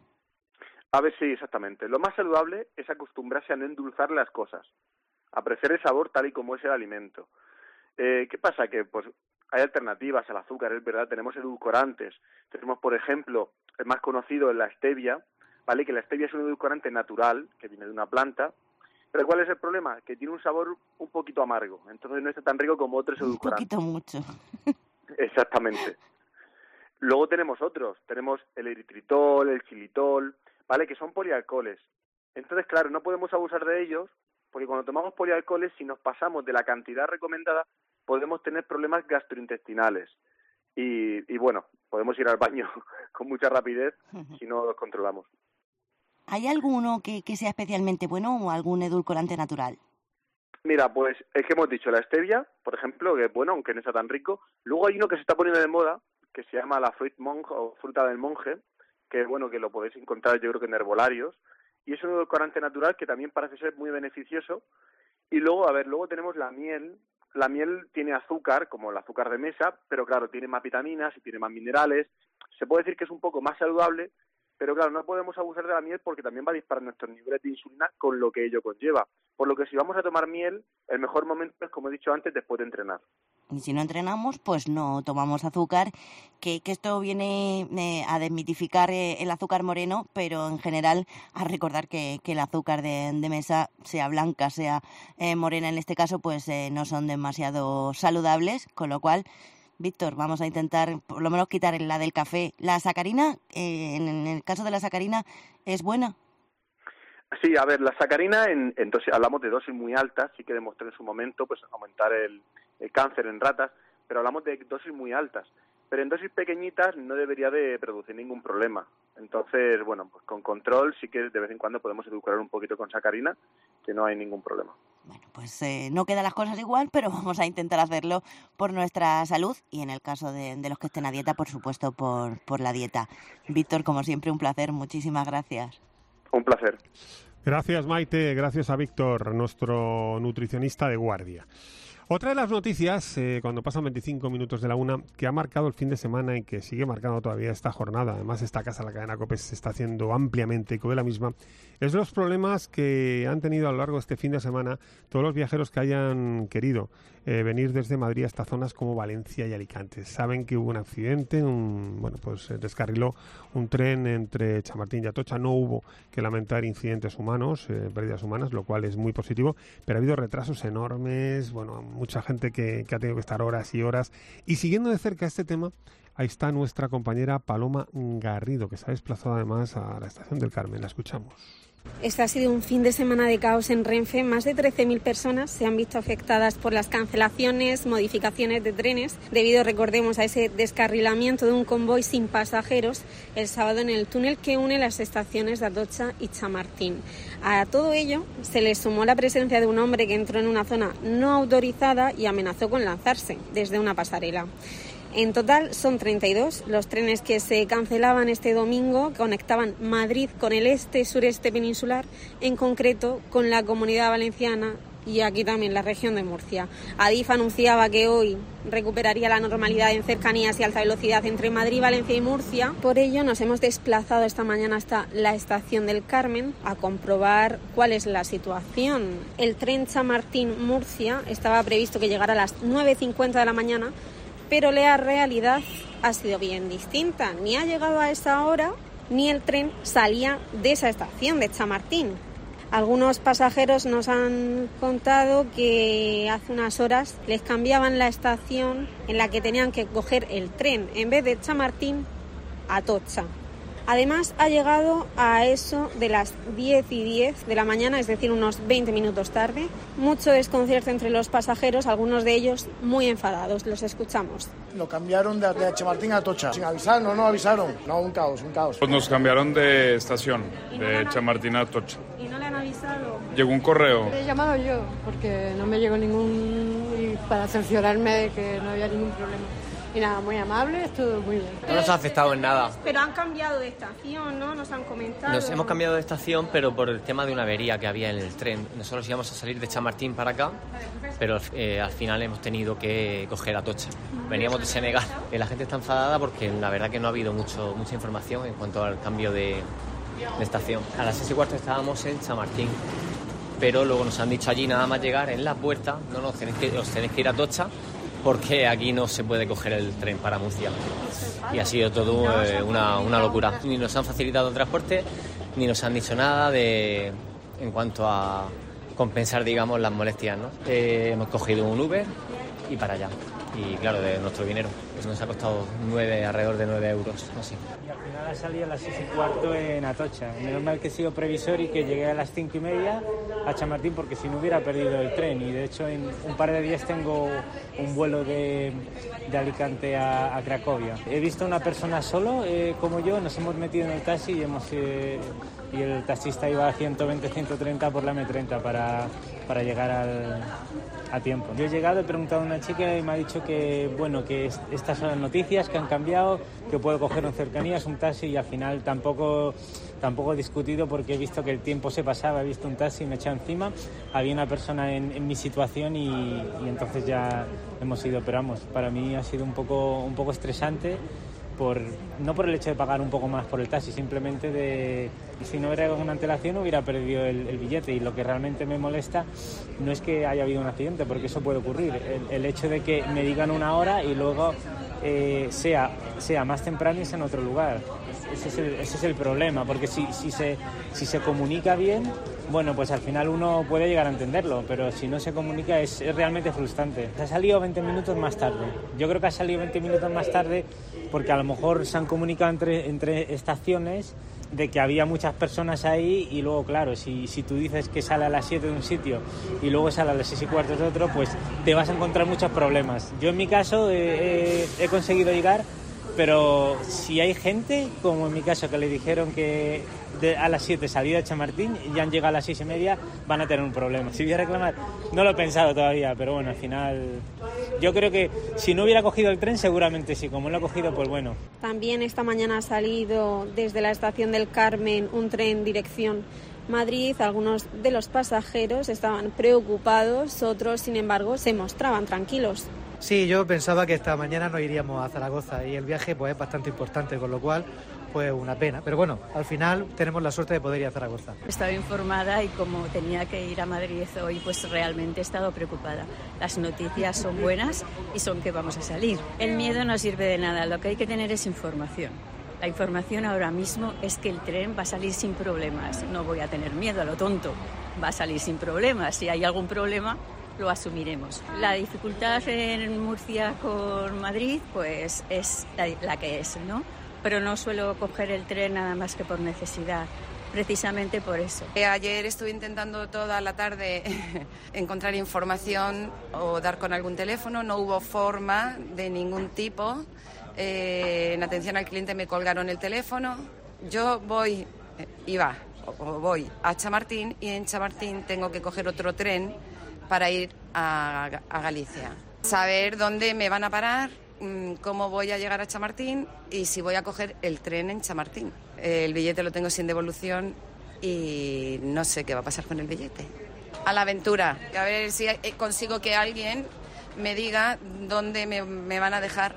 A ver, sí, exactamente. Lo más saludable es acostumbrarse a no endulzar las cosas, a apreciar el sabor tal y como es el alimento. ¿Qué pasa? Que pues hay alternativas al azúcar, es verdad, tenemos edulcorantes. Tenemos, por ejemplo, el más conocido es la stevia, ¿vale? Que la stevia es un edulcorante natural que viene de una planta. Pero ¿cuál es el problema? Que tiene un sabor un poquito amargo, entonces no está tan rico como otros edulcorantes. Un poquito mucho. Exactamente. Luego tenemos otros, tenemos el eritritol, el xilitol, ¿vale? Que son polialcoholes. Entonces, claro, no podemos abusar de ellos, porque cuando tomamos polialcoholes, si nos pasamos de la cantidad recomendada, podemos tener problemas gastrointestinales. Y bueno, podemos ir al baño con mucha rapidez si no los controlamos. ¿Hay alguno que sea especialmente bueno o algún edulcorante natural? Mira, pues es que hemos dicho la stevia, por ejemplo, que es bueno, aunque no está tan rico. Luego hay uno que se está poniendo de moda, que se llama la fruit monk o fruta del monje, que es bueno, que lo podéis encontrar yo creo que en herbolarios, y es un edulcorante natural que también parece ser muy beneficioso Y luego, luego tenemos la miel. La miel tiene azúcar, como el azúcar de mesa, pero claro, tiene más vitaminas y tiene más minerales. Se puede decir que es un poco más saludable, pero claro, no podemos abusar de la miel porque también va a disparar nuestros niveles de insulina con lo que ello conlleva. Por lo que si vamos a tomar miel, el mejor momento es, como he dicho antes, después de entrenar. Y si no entrenamos, pues no tomamos azúcar, que esto viene a desmitificar el azúcar moreno, pero en general a recordar que el azúcar de mesa, sea blanca, sea morena en este caso, pues no son demasiado saludables, con lo cual, Víctor, vamos a intentar por lo menos quitar la del café. ¿La sacarina, en el caso de la sacarina, es buena? Sí, a ver, la sacarina, entonces hablamos de dosis muy altas, sí que demostró en su momento pues aumentar el cáncer en ratas, pero hablamos de dosis muy altas. Pero en dosis pequeñitas no debería de producir ningún problema. Entonces, bueno, pues con control sí que de vez en cuando podemos edulcorar un poquito con sacarina, que no hay ningún problema. Bueno, pues no quedan las cosas igual, pero vamos a intentar hacerlo por nuestra salud y en el caso de los que estén a dieta, por supuesto, por la dieta. Víctor, como siempre, un placer. Muchísimas gracias. Un placer. Gracias, Maite. Gracias a Víctor, nuestro nutricionista de guardia. Otra de las noticias, cuando pasan 25 minutos de la 1, que ha marcado el fin de semana y que sigue marcando todavía esta jornada, además esta casa, la cadena COPE, se está haciendo ampliamente eco de la misma, es los problemas que han tenido a lo largo de este fin de semana todos los viajeros que hayan querido venir desde Madrid hasta zonas como Valencia y Alicante. Saben que hubo un accidente, descarriló un tren entre Chamartín y Atocha. No hubo que lamentar incidentes humanos, pérdidas humanas, lo cual es muy positivo, pero ha habido retrasos enormes, mucha gente que ha tenido que estar horas y horas. Y siguiendo de cerca este tema, ahí está nuestra compañera Paloma Garrido, que se ha desplazado además a la estación del Carmen. La escuchamos. Este ha sido un fin de semana de caos en Renfe. Más de 13.000 personas se han visto afectadas por las cancelaciones, modificaciones de trenes, debido, recordemos, a ese descarrilamiento de un convoy sin pasajeros el sábado en el túnel que une las estaciones de Atocha y Chamartín. A todo ello se le sumó la presencia de un hombre que entró en una zona no autorizada y amenazó con lanzarse desde una pasarela. En total son 32 los trenes que se cancelaban este domingo, que conectaban Madrid con el este-sureste peninsular, en concreto con la Comunidad Valenciana y aquí también la región de Murcia. Adif anunciaba que hoy recuperaría la normalidad en cercanías y alta velocidad entre Madrid, Valencia y Murcia. Por ello nos hemos desplazado esta mañana hasta la estación del Carmen a comprobar cuál es la situación. El tren Chamartín-Murcia estaba previsto que llegara a las 9:50 de la mañana, pero la realidad ha sido bien distinta. Ni ha llegado a esa hora, ni el tren salía de esa estación de Chamartín. Algunos pasajeros nos han contado que hace unas horas les cambiaban la estación en la que tenían que coger el tren, en vez de Chamartín, a Atocha. Además, ha llegado a eso de las 10:10 de la mañana, es decir, unos 20 minutos tarde. Mucho desconcierto entre los pasajeros, algunos de ellos muy enfadados. Los escuchamos. Lo cambiaron de Chamartín a Atocha. Sin avisar, no avisaron. No, un caos. Pues nos cambiaron de estación, de Chamartín a Atocha. ¿Y no le han avisado? Llegó un correo. He llamado yo, porque no me llegó ningún... para cerciorarme de que no había ningún problema. Y nada, muy amable, todo muy bien. No nos ha afectado en nada. Pero han cambiado de estación, ¿no? Nos han comentado. Nos hemos cambiado de estación, pero por el tema de una avería que había en el tren. Nosotros íbamos a salir de Chamartín para acá, pero al final hemos tenido que coger Atocha. Veníamos de Senegal. La gente está enfadada porque la verdad que no ha habido mucha información en cuanto al cambio de estación. A las 6:15 estábamos en Chamartín, pero luego nos han dicho allí nada más llegar en la puerta, os tenéis que ir a Atocha, porque aquí no se puede coger el tren para Murcia. Y ha sido todo una locura. Ni nos han facilitado el transporte, ni nos han dicho nada en cuanto a compensar, digamos, las molestias, ¿no? Hemos cogido un Uber y para allá. Y claro, de nuestro dinero. Eso nos ha costado alrededor de 9 euros, así. Y al final ha salido a las 6:15 en Atocha. Menos mal que he sido previsor y que llegué a las 5:30 a Chamartín, porque si no hubiera perdido el tren. Y de hecho en un par de días tengo un vuelo de Alicante a Cracovia. He visto a una persona solo, como yo, nos hemos metido en el taxi y el taxista iba a 120, 130 por la M30 para llegar a tiempo. Yo he llegado, he preguntado a una chica y me ha dicho que estas son las noticias que han cambiado, que puedo coger en cercanías un taxi, y al final tampoco he discutido porque he visto que el tiempo se pasaba, he visto un taxi, me he echado encima, había una persona en mi situación y entonces ya hemos ido, pero vamos, para mí ha sido un poco estresante, no por el hecho de pagar un poco más por el taxi, simplemente si no hubiera una antelación hubiera perdido el billete, y lo que realmente me molesta no es que haya habido un accidente, porque eso puede ocurrir, el hecho de que me digan una hora y luego sea más temprano y sea en otro lugar. Ese es el problema, porque si se comunica bien, bueno, pues al final uno puede llegar a entenderlo, pero si no se comunica es realmente frustrante. Ha salido 20 minutos más tarde. Yo creo que ha salido 20 minutos más tarde porque a lo mejor se han comunicado entre estaciones de que había muchas personas ahí, y luego, claro, si tú dices que sale a las 7 de un sitio y luego sale a las 6:15 de otro, pues te vas a encontrar muchos problemas. Yo en mi caso he conseguido llegar, pero si hay gente, como en mi caso, que le dijeron que a las 7 salida de Chamartín y ya han llegado a las 6:30, van a tener un problema. Si voy a reclamar, no lo he pensado todavía, pero bueno, al final yo creo que si no hubiera cogido el tren, seguramente sí. Como lo he cogido, pues bueno. También esta mañana ha salido desde la estación del Carmen un tren dirección Madrid. Algunos de los pasajeros estaban preocupados, otros, sin embargo, se mostraban tranquilos. Sí, yo pensaba que esta mañana no iríamos a Zaragoza y el viaje pues es bastante importante, con lo cual pues una pena. Pero bueno, al final tenemos la suerte de poder ir a Zaragoza. Estaba informada y como tenía que ir a Madrid hoy, pues realmente he estado preocupada. Las noticias son buenas y son que vamos a salir. El miedo no sirve de nada, lo que hay que tener es información. La información ahora mismo es que el tren va a salir sin problemas. No voy a tener miedo a lo tonto, va a salir sin problemas. Si hay algún problema, lo asumiremos. La dificultad en Murcia con Madrid pues es la que es, ¿no? Pero no suelo coger el tren nada más que por necesidad, precisamente por eso. Ayer estuve intentando toda la tarde encontrar información o dar con algún teléfono, no hubo forma de ningún tipo. En atención al cliente me colgaron el teléfono. Yo voy a Chamartín y en Chamartín tengo que coger otro tren para ir a Galicia. Saber dónde me van a parar, cómo voy a llegar a Chamartín y si voy a coger el tren en Chamartín. El billete lo tengo sin devolución y no sé qué va a pasar con el billete. A la aventura, a ver si consigo que alguien me diga dónde me van a dejar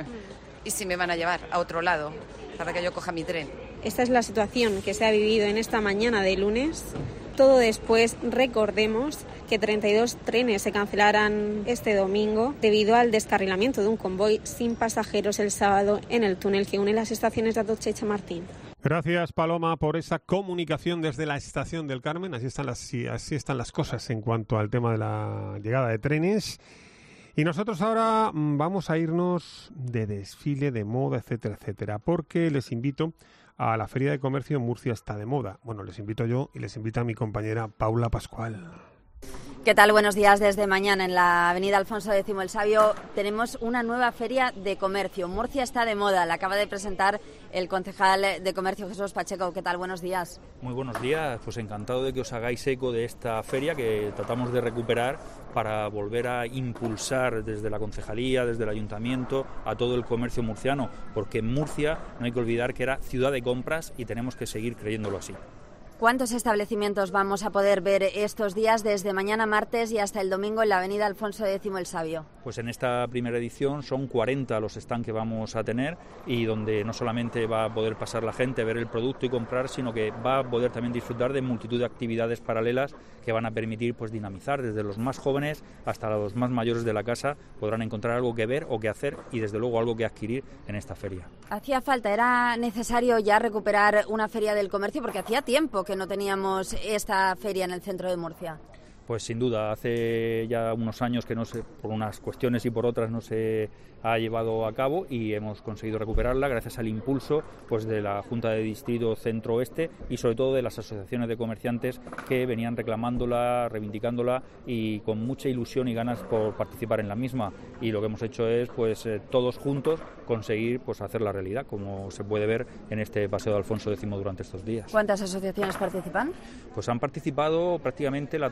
y si me van a llevar a otro lado para que yo coja mi tren. Esta es la situación que se ha vivido en esta mañana de lunes. Todo después, recordemos, que 32 trenes se cancelarán este domingo debido al descarrilamiento de un convoy sin pasajeros el sábado en el túnel que une las estaciones de Atocha y Chamartín. Gracias, Paloma, por esa comunicación desde la estación del Carmen. Así están las cosas en cuanto al tema de la llegada de trenes. Y nosotros ahora vamos a irnos de desfile, de moda, etcétera, etcétera, porque les invito a la Feria de Comercio Murcia está de moda. Bueno, les invito yo y les invita mi compañera Paula Pascual. ¿Qué tal? Buenos días. Desde mañana en la avenida Alfonso X el Sabio tenemos una nueva feria de comercio. Murcia está de moda. La acaba de presentar el concejal de comercio Jesús Pacheco. ¿Qué tal? Buenos días. Muy buenos días. Pues encantado de que os hagáis eco de esta feria que tratamos de recuperar para volver a impulsar desde la concejalía, desde el ayuntamiento, a todo el comercio murciano. Porque en Murcia no hay que olvidar que era ciudad de compras y tenemos que seguir creyéndolo así. ¿Cuántos establecimientos vamos a poder ver estos días desde mañana martes y hasta el domingo en la avenida Alfonso X el Sabio? Pues en esta primera edición son 40 los stands que vamos a tener y donde no solamente va a poder pasar la gente, ver el producto y comprar, sino que va a poder también disfrutar de multitud de actividades paralelas que van a permitir pues dinamizar desde los más jóvenes hasta los más mayores de la casa. Podrán encontrar algo que ver o que hacer y desde luego algo que adquirir en esta feria. Hacía falta, era necesario ya recuperar una feria del comercio porque hacía tiempo que no teníamos esta feria en el centro de Murcia. Pues sin duda, hace ya unos años que no se, por unas cuestiones y por otras no se ha llevado a cabo y hemos conseguido recuperarla gracias al impulso pues de la Junta de Distrito Centro-Oeste y sobre todo de las asociaciones de comerciantes que venían reclamándola, reivindicándola y con mucha ilusión y ganas por participar en la misma. Y lo que hemos hecho es pues todos juntos conseguir pues hacerla realidad, como se puede ver en este paseo de Alfonso X durante estos días. ¿Cuántas asociaciones participan? Pues han participado prácticamente la totalidad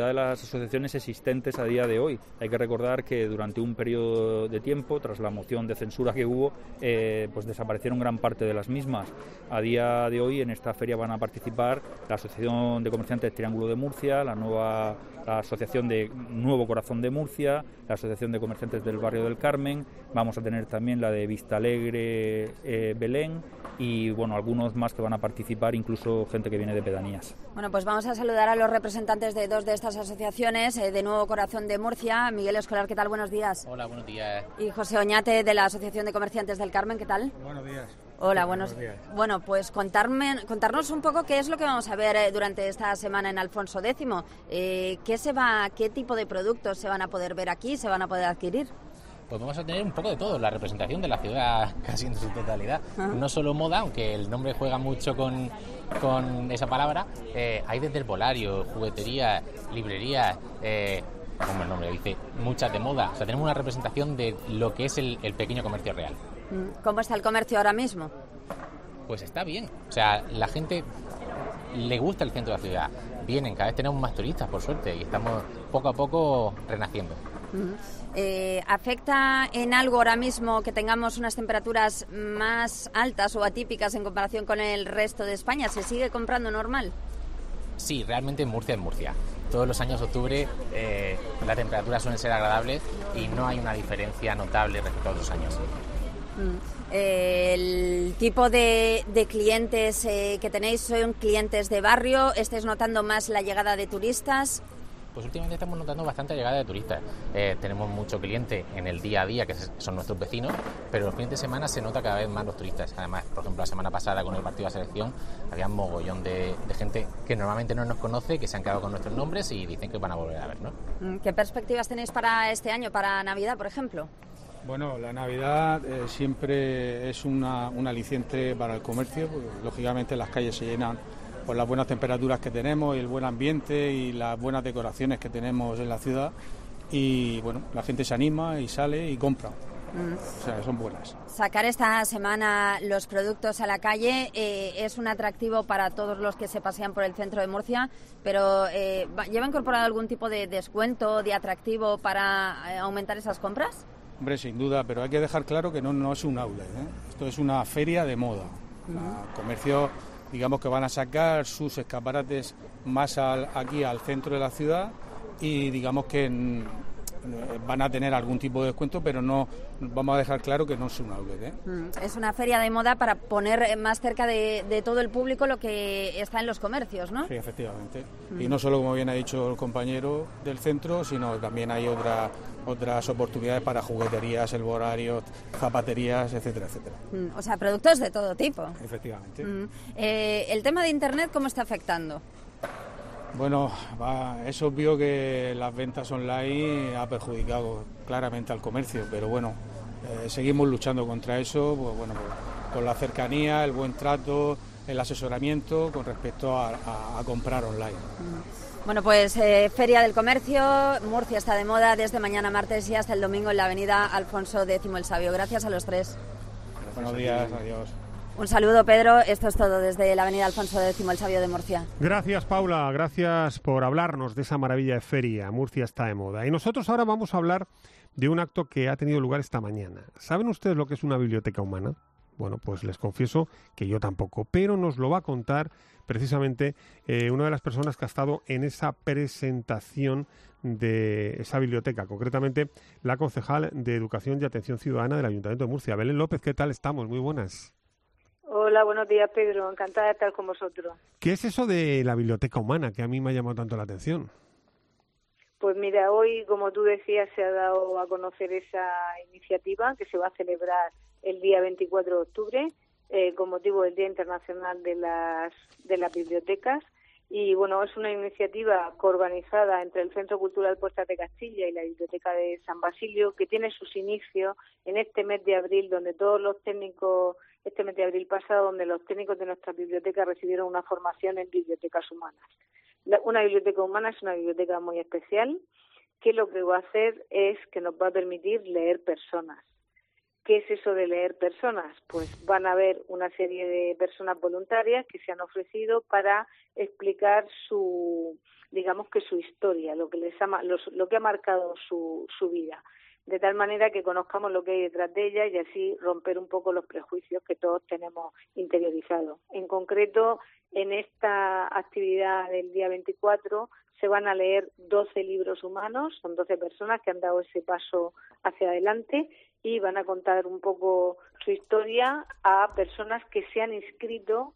totalidad de las asociaciones existentes a día de hoy. Hay que recordar que durante un periodo de tiempo, tras la moción de censura que hubo, pues desaparecieron gran parte de las mismas. A día de hoy en esta feria van a participar la Asociación de Comerciantes Triángulo de Murcia, la Asociación de Nuevo Corazón de Murcia, la Asociación de Comerciantes del Barrio del Carmen, vamos a tener también la de Vistalegre Belén y bueno, algunos más que van a participar, incluso gente que viene de pedanías. Bueno, pues vamos a saludar a los representantes de dos de estas asociaciones, de Nuevo Corazón de Murcia. Miguel Escolar, ¿qué tal? Buenos días. Hola, buenos días. Y José Oñate, de la Asociación de Comerciantes del Carmen, ¿qué tal? Buenos días. Hola, buenos días. Bueno, pues contarnos un poco qué es lo que vamos a ver durante esta semana en Alfonso X. ¿Qué tipo de productos se van a poder ver aquí, se van a poder adquirir? Pues vamos a tener un poco de todo, la representación de la ciudad casi en su totalidad. No solo moda, aunque el nombre juega mucho con esa palabra, hay desde el polario, juguetería, librería, como el nombre dice, muchas de moda. O sea, tenemos una representación de lo que es el pequeño comercio real. ¿Cómo está el comercio ahora mismo? Pues está bien. O sea, la gente le gusta el centro de la ciudad. Vienen, cada vez tenemos más turistas, por suerte, y estamos poco a poco renaciendo. ¿Afecta en algo ahora mismo que tengamos unas temperaturas más altas o atípicas en comparación con el resto de España? ¿Se sigue comprando normal? Sí, realmente en Murcia es Murcia. Todos los años de octubre las temperaturas suelen ser agradables y no hay una diferencia notable respecto a otros años. El tipo de clientes que tenéis, ¿son clientes de barrio? ¿Estáis notando más la llegada de turistas? Pues últimamente estamos notando bastante llegada de turistas. Tenemos mucho cliente en el día a día, que son nuestros vecinos, pero los fines de semana se nota cada vez más los turistas. Además, por ejemplo, la semana pasada con el partido de selección había un mogollón de gente que normalmente no nos conoce, que se han quedado con nuestros nombres y dicen que van a volver a vernos. ¿Qué perspectivas tenéis para este año, para Navidad, por ejemplo? Bueno, la Navidad siempre es un aliciente para el comercio, porque, lógicamente las calles se llenan por las buenas temperaturas que tenemos y el buen ambiente y las buenas decoraciones que tenemos en la ciudad y bueno, la gente se anima y sale y compra. O sea, son buenas. Sacar esta semana los productos a la calle es un atractivo para todos los que se pasean por el centro de Murcia, pero ¿lleva incorporado algún tipo de descuento, de atractivo para aumentar esas compras? Hombre, sin duda, pero hay que dejar claro que no es un outlet, ¿eh? Esto es una feria de moda. Comercio, digamos que van a sacar sus escaparates más aquí al centro de la ciudad y digamos que van a tener algún tipo de descuento, pero no vamos a dejar claro que no es un outlet, ¿eh? Es una feria de moda para poner más cerca de todo el público lo que está en los comercios, ¿no? Sí, efectivamente. Y no solo, como bien ha dicho el compañero del centro, sino también hay otras oportunidades para jugueterías, herbolarios, zapaterías, etcétera, etcétera. O sea, productos de todo tipo. Efectivamente. ¿El tema de Internet cómo está afectando? Bueno, es obvio que las ventas online ha perjudicado claramente al comercio, pero bueno, seguimos luchando contra eso, pues bueno, con la cercanía, el buen trato, el asesoramiento con respecto a comprar online. Bueno, pues Feria del Comercio, Murcia está de moda desde mañana martes y hasta el domingo en la avenida Alfonso X el Sabio. Gracias a los tres. Buenos días, adiós. Un saludo, Pedro. Esto es todo desde la avenida Alfonso X el Sabio de Murcia. Gracias, Paula. Gracias por hablarnos de esa maravilla de feria. Murcia está de moda. Y nosotros ahora vamos a hablar de un acto que ha tenido lugar esta mañana. ¿Saben ustedes lo que es una biblioteca humana? Bueno, pues les confieso que yo tampoco, pero nos lo va a contar precisamente una de las personas que ha estado en esa presentación de esa biblioteca, concretamente la concejal de Educación y Atención Ciudadana del Ayuntamiento de Murcia. Belén López, ¿qué tal estamos? Muy buenas. Hola, buenos días, Pedro. Encantada de estar con vosotros. ¿Qué es eso de la biblioteca humana que a mí me ha llamado tanto la atención? Pues mira, hoy, como tú decías, se ha dado a conocer esa iniciativa que se va a celebrar el día 24 de octubre con motivo del Día Internacional de las Bibliotecas. Y bueno, es una iniciativa coorganizada entre el Centro Cultural Puertas de Castilla y la Biblioteca de San Basilio, que tiene sus inicios en este mes de abril, donde todos los técnicos, este mes de abril pasado, donde los técnicos de nuestras bibliotecas recibieron una formación en bibliotecas humanas. Una biblioteca humana es una biblioteca muy especial, que lo que va a hacer es que nos va a permitir leer personas. ¿Qué es eso de leer personas? Pues van a haber una serie de personas voluntarias que se han ofrecido para explicar su digamos que su historia, lo que ha marcado su vida, de tal manera que conozcamos lo que hay detrás de ella y así romper un poco los prejuicios que todos tenemos interiorizados. En concreto, en esta actividad del día 24 se van a leer 12 libros humanos, son 12 personas que han dado ese paso hacia adelante y van a contar un poco su historia a personas que se han inscrito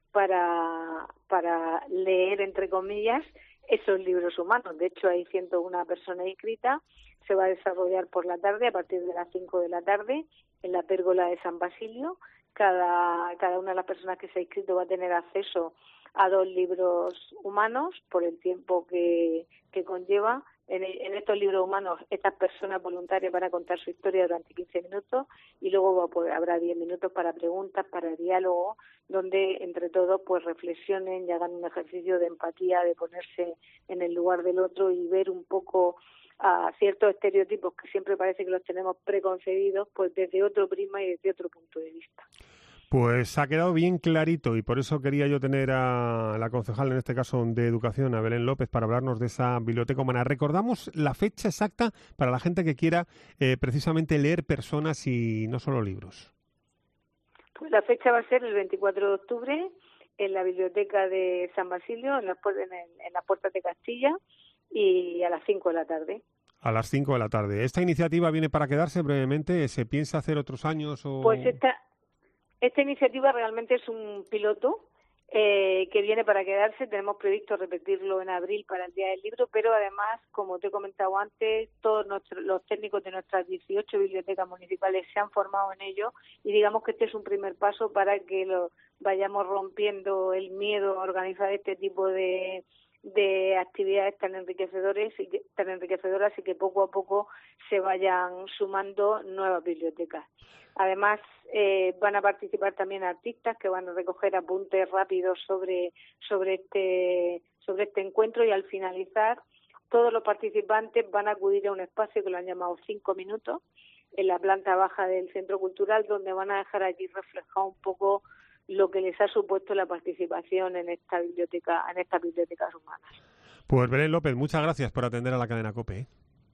para leer, entre comillas, esos libros humanos. De hecho, hay 101 personas inscritas. Se va a desarrollar por la tarde, a partir de las 5 de la tarde, en la pérgola de San Basilio. Cada una de las personas que se ha inscrito va a tener acceso a 2 libros humanos por el tiempo que conlleva. En estos libros humanos, estas personas voluntarias van a contar su historia durante 15 minutos y luego habrá 10 minutos para preguntas, para diálogo, donde entre todos pues reflexionen y hagan un ejercicio de empatía, de ponerse en el lugar del otro y ver un poco a ciertos estereotipos que siempre parece que los tenemos preconcebidos, pues desde otro prisma y desde otro punto de vista. Pues ha quedado bien clarito y por eso quería yo tener a la concejal, en este caso de Educación, a Belén López, para hablarnos de esa biblioteca humana. Recordamos la fecha exacta para la gente que quiera precisamente leer personas y no solo libros. Pues la fecha va a ser el 24 de octubre en la biblioteca de San Basilio, en las puertas de Castilla, y a las 5 de la tarde. A las 5 de la tarde. ¿Esta iniciativa viene para quedarse brevemente? ¿Se piensa hacer otros años? Pues esta iniciativa realmente es un piloto que viene para quedarse. Tenemos previsto repetirlo en abril para el Día del Libro, pero además, como te he comentado antes, todos los técnicos de nuestras 18 bibliotecas municipales se han formado en ello y digamos que este es un primer paso para que vayamos rompiendo el miedo a organizar este tipo de actividades tan enriquecedoras y que poco a poco se vayan sumando nuevas bibliotecas. Además, van a participar también artistas que van a recoger apuntes rápidos sobre este encuentro y al finalizar todos los participantes van a acudir a un espacio que lo han llamado 5 minutos en la planta baja del Centro Cultural, donde van a dejar allí reflejado un poco lo que les ha supuesto la participación en estas bibliotecas humanas. Pues Belén López, muchas gracias por atender a la cadena COPE.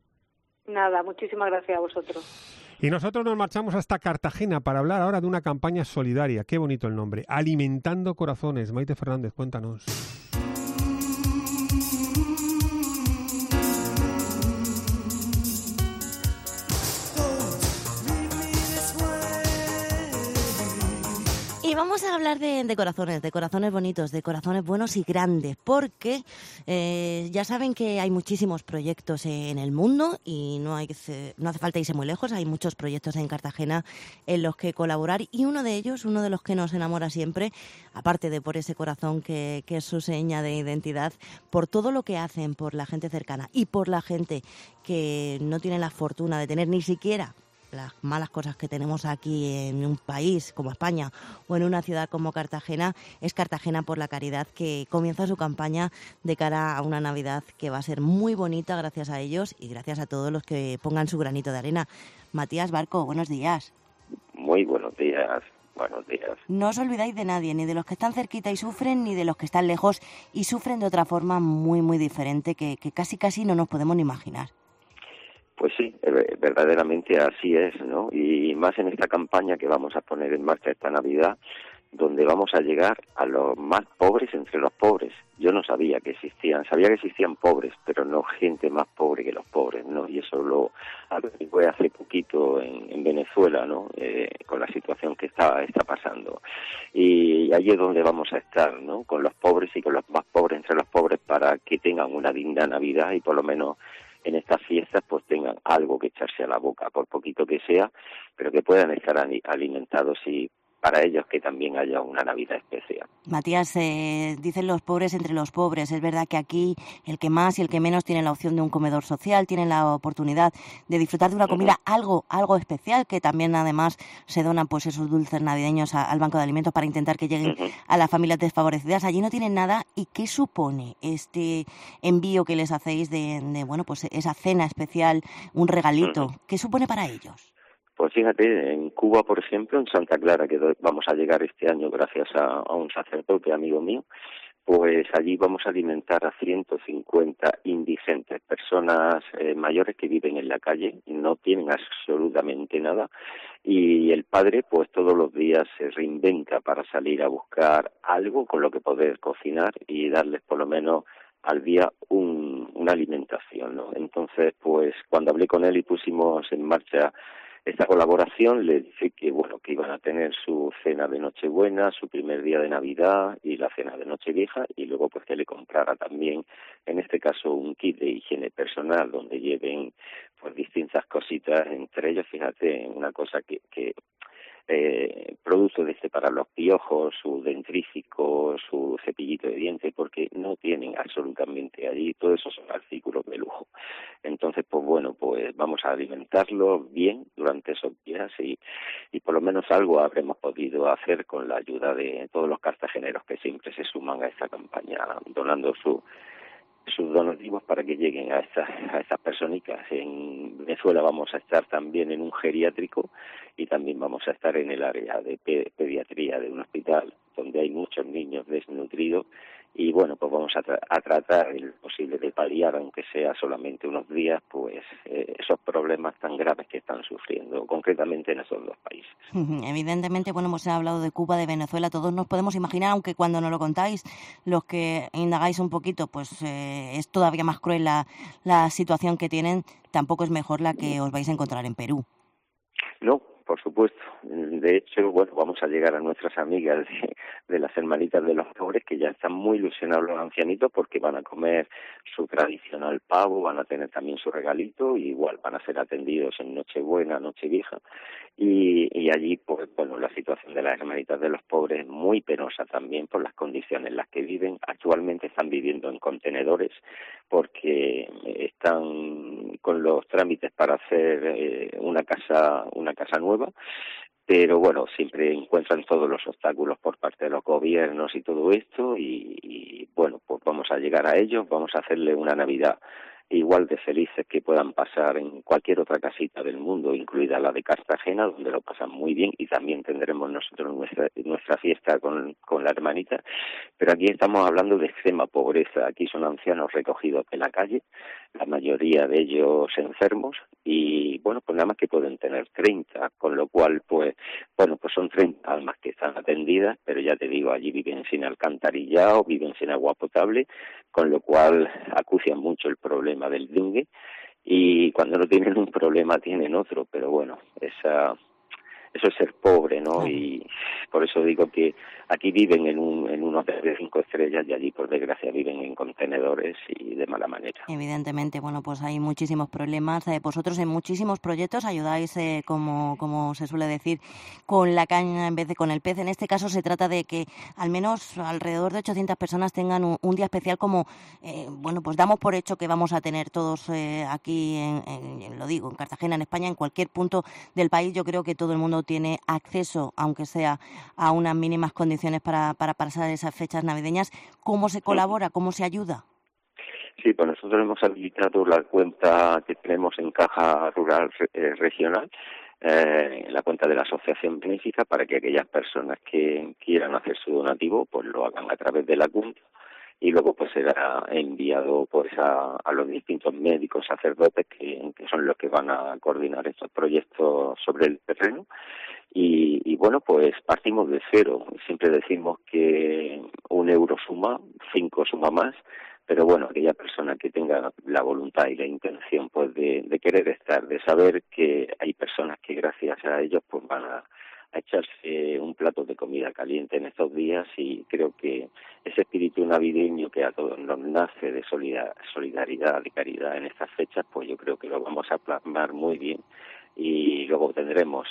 Nada, muchísimas gracias a vosotros. Y nosotros nos marchamos hasta Cartagena para hablar ahora de una campaña solidaria. Qué bonito el nombre. Alimentando Corazones. Maite Fernández, cuéntanos. Y vamos a hablar de corazones bonitos, de corazones buenos y grandes, porque ya saben que hay muchísimos proyectos en el mundo y no hace falta irse muy lejos. Hay muchos proyectos en Cartagena en los que colaborar y uno de ellos, uno de los que nos enamora siempre, aparte de por ese corazón que es su seña de identidad, por todo lo que hacen, por la gente cercana y por la gente que no tiene la fortuna de tener ni siquiera las malas cosas que tenemos aquí en un país como España o en una ciudad como Cartagena. Es Cartagena por la Caridad, que comienza su campaña de cara a una Navidad que va a ser muy bonita gracias a ellos y gracias a todos los que pongan su granito de arena. Matías Barco, buenos días. Muy buenos días. Buenos días. No os olvidáis de nadie, ni de los que están cerquita y sufren, ni de los que están lejos y sufren de otra forma muy, muy diferente que casi no nos podemos ni imaginar. Pues sí, verdaderamente así es, ¿no? Y más en esta campaña que vamos a poner en marcha esta Navidad, donde vamos a llegar a los más pobres entre los pobres. Yo no sabía que existían pobres, pero no gente más pobre que los pobres, ¿no? Y eso lo averigué hace poquito en Venezuela, ¿no? Con la situación que está pasando. Y allí es donde vamos a estar, ¿no? Con los pobres y con los más pobres entre los pobres para que tengan una digna Navidad y por lo menos en estas fiestas pues tengan algo que echarse a la boca, por poquito que sea, pero que puedan estar alimentados y para ellos que también haya una Navidad especial. Matías, dicen los pobres entre los pobres. Es verdad que aquí el que más y el que menos tienen la opción de un comedor social, tienen la oportunidad de disfrutar de una comida algo especial, que también además se donan pues esos dulces navideños al Banco de Alimentos para intentar que lleguen a las familias desfavorecidas. Allí no tienen nada. ¿Y qué supone este envío que les hacéis de bueno, pues esa cena especial, un regalito? ¿Qué supone para ellos? Pues fíjate, en Cuba, por ejemplo, en Santa Clara, que vamos a llegar este año gracias a un sacerdote amigo mío, pues allí vamos a alimentar a 150 indigentes, personas mayores que viven en la calle, no tienen absolutamente nada, y el padre pues todos los días se reinventa para salir a buscar algo con lo que poder cocinar y darles por lo menos al día una alimentación, ¿no? Entonces, pues cuando hablé con él y pusimos en marcha esta colaboración, le dije que bueno, que iban a tener su cena de Nochebuena, su primer día de Navidad y la cena de Nochevieja, y luego pues que le comprara también, en este caso, un kit de higiene personal donde lleven pues distintas cositas, entre ellas, fíjate, una cosa que producto de para los piojos, su dentrífico, su cepillito de dientes, porque no tienen absolutamente allí, todo eso son artículos de lujo. Entonces, pues bueno, pues vamos a alimentarlos bien durante esos días y por lo menos algo habremos podido hacer con la ayuda de todos los cartageneros que siempre se suman a esta campaña, donando sus donativos para que lleguen a estas personitas. En Venezuela vamos a estar también en un geriátrico y también vamos a estar en el área de pediatría de un hospital donde hay muchos niños desnutridos y bueno, pues vamos a tratar el posible de paliar, aunque sea solamente unos días, pues esos problemas tan graves que están sufriendo concretamente en esos dos países. Evidentemente, bueno, hemos hablado de Cuba, de Venezuela, todos nos podemos imaginar, aunque cuando nos lo contáis, los que indagáis un poquito, pues es todavía más cruel la situación que tienen, tampoco es mejor la que os vais a encontrar en Perú. No, por supuesto. De hecho, bueno, vamos a llegar a nuestras amigas de las hermanitas de los pobres, que ya están muy ilusionados los ancianitos porque van a comer su tradicional pavo, van a tener también su regalito, y igual van a ser atendidos en Nochebuena, Nochevieja, y allí, pues bueno, la situación de las hermanitas de los pobres es muy penosa también por las condiciones en las que viven. Actualmente están viviendo en contenedores porque están con los trámites para hacer una casa nueva, pero bueno, siempre encuentran todos los obstáculos por parte de los gobiernos y todo esto, y bueno, pues vamos a llegar a ellos, vamos a hacerle una Navidad igual de felices que puedan pasar en cualquier otra casita del mundo, incluida la de Cartagena, donde lo pasan muy bien, y también tendremos nosotros nuestra fiesta con la hermanita. Pero aquí estamos hablando de extrema pobreza. Aquí son ancianos recogidos de la calle, la mayoría de ellos enfermos, y bueno, pues nada más que pueden tener 30, con lo cual pues bueno, pues son 30 almas que están atendidas, pero ya te digo, allí viven sin alcantarillado, viven sin agua potable, con lo cual acucian mucho el problema del dengue, y cuando no tienen un problema tienen otro, pero bueno, eso es ser pobre, ¿no? Y por eso digo que aquí viven en un hotel de 5 estrellas y allí, por desgracia, viven en contenedores y de mala manera. Evidentemente, bueno, pues hay muchísimos problemas. Vosotros en muchísimos proyectos ayudáis, como se suele decir, con la caña en vez de con el pez. En este caso se trata de que al menos alrededor de 800 personas tengan un día especial, como, bueno, pues damos por hecho que vamos a tener todos aquí, lo digo, en Cartagena, en España, en cualquier punto del país. Yo creo que todo el mundo tiene acceso, aunque sea a unas mínimas condiciones para pasar esas fechas navideñas. ¿Cómo se colabora? ¿Cómo se ayuda? Sí, pues nosotros hemos habilitado la cuenta que tenemos en Caja Rural Regional, la cuenta de la Asociación Benéfica, para que aquellas personas que quieran hacer su donativo pues lo hagan a través de la cuenta, y luego pues será enviado pues a los distintos médicos, sacerdotes que son los que van a coordinar estos proyectos sobre el terreno. Y bueno, pues partimos de cero. Siempre decimos que 1 euro suma, 5 suma más, pero bueno, aquella persona que tenga la voluntad y la intención pues de querer estar, de saber que hay personas que gracias a ellos pues van a echarse un plato de comida caliente en estos días, y creo que ese espíritu navideño que a todos nos nace de solidaridad, de caridad en estas fechas, pues yo creo que lo vamos a plasmar muy bien, y luego tendremos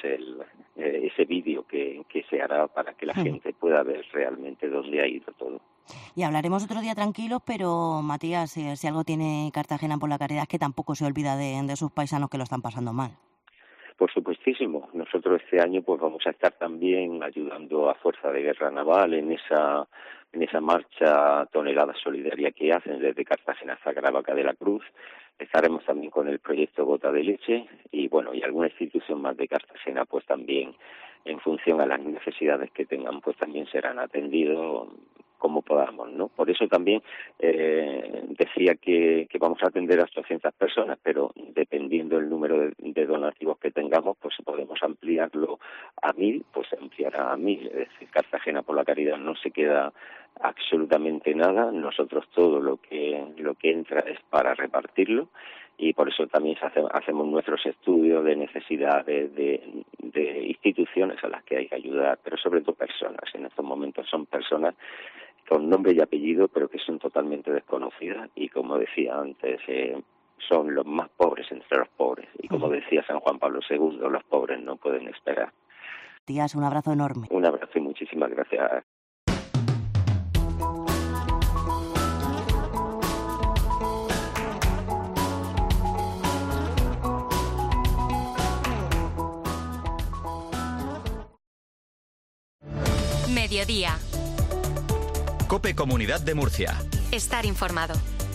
ese vídeo que se hará para que la gente pueda ver realmente dónde ha ido todo. Y hablaremos otro día tranquilos, pero Matías, si algo tiene Cartagena por la caridad, es que tampoco se olvida de sus paisanos que lo están pasando mal. Por supuestísimo. Nosotros este año pues vamos a estar también ayudando a Fuerza de Guerra Naval en esa marcha Tonelada Solidaria que hacen desde Cartagena hasta Caravaca de la Cruz. Estaremos también con el proyecto Gota de Leche, y bueno, y alguna institución más de Cartagena pues también, en función a las necesidades que tengan, pues también serán atendidos como podamos, ¿no? Por eso también decía que vamos a atender a 800 personas, pero dependiendo del número de donativos que tengamos, pues si podemos ampliarlo a 1000, pues se ampliará a 1000. Es decir, Cartagena por la Caridad no se queda absolutamente nada. Nosotros todo lo que entra es para repartirlo, y por eso también hacemos nuestros estudios de necesidades de instituciones a las que hay que ayudar, pero sobre todo personas. En estos momentos son personas con nombre y apellido, pero que son totalmente desconocidas, y como decía antes, son los más pobres entre los pobres, y como decía San Juan Pablo II, los pobres no pueden esperar. Tías, un abrazo enorme. Un abrazo y muchísimas gracias. Mediodía. COPE Comunidad de Murcia. Estar informado.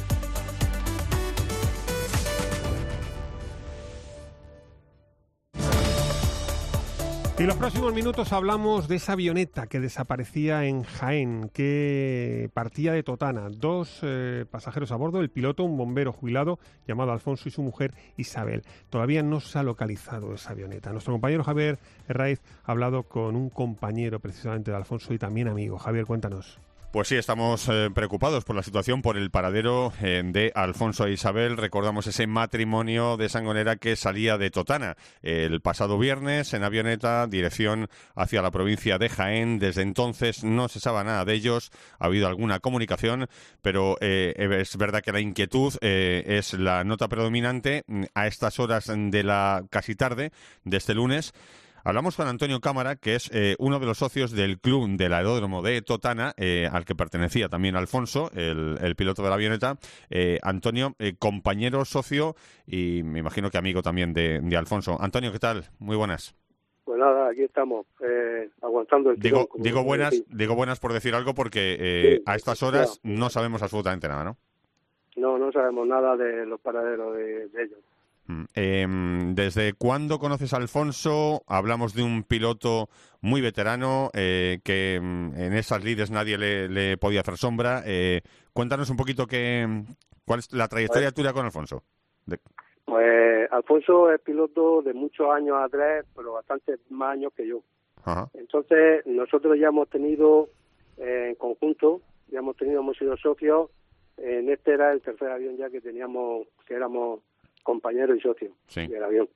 Y en los próximos minutos hablamos de esa avioneta que desaparecía en Jaén, que partía de Totana. 2 pasajeros a bordo, el piloto, un bombero jubilado llamado Alfonso, y su mujer Isabel. Todavía no se ha localizado esa avioneta. Nuestro compañero Javier Herraiz ha hablado con un compañero precisamente de Alfonso y también amigo. Javier, cuéntanos. Pues sí, estamos preocupados por la situación, por el paradero de Alfonso e Isabel. Recordamos ese matrimonio de Sangonera que salía de Totana el pasado viernes en avioneta, dirección hacia la provincia de Jaén. Desde entonces no se sabe nada de ellos, ha habido alguna comunicación, pero es verdad que la inquietud es la nota predominante a estas horas de la casi tarde de este lunes. Hablamos con Antonio Cámara, que es uno de los socios del club del aeródromo de Totana, al que pertenecía también Alfonso, el piloto de la avioneta. Antonio, compañero, socio y me imagino que amigo también de Alfonso. Antonio, ¿qué tal? Muy buenas. Pues nada, aquí estamos, aguantando el tirón. Digo buenas por decir algo, porque a estas horas no sabemos absolutamente nada, ¿no? No sabemos nada de los paraderos de ellos. ¿Desde cuándo conoces a Alfonso? Hablamos de un piloto muy veterano que en esas lides nadie le podía hacer sombra. Cuéntanos un poquito cuál es la trayectoria tuya con Alfonso. Pues Alfonso es piloto de muchos años atrás, pero bastante más años que yo. Ajá. Entonces nosotros ya hemos tenido en conjunto, hemos sido socios. Este era el tercer avión ya que teníamos, que éramos compañero y socio del avión.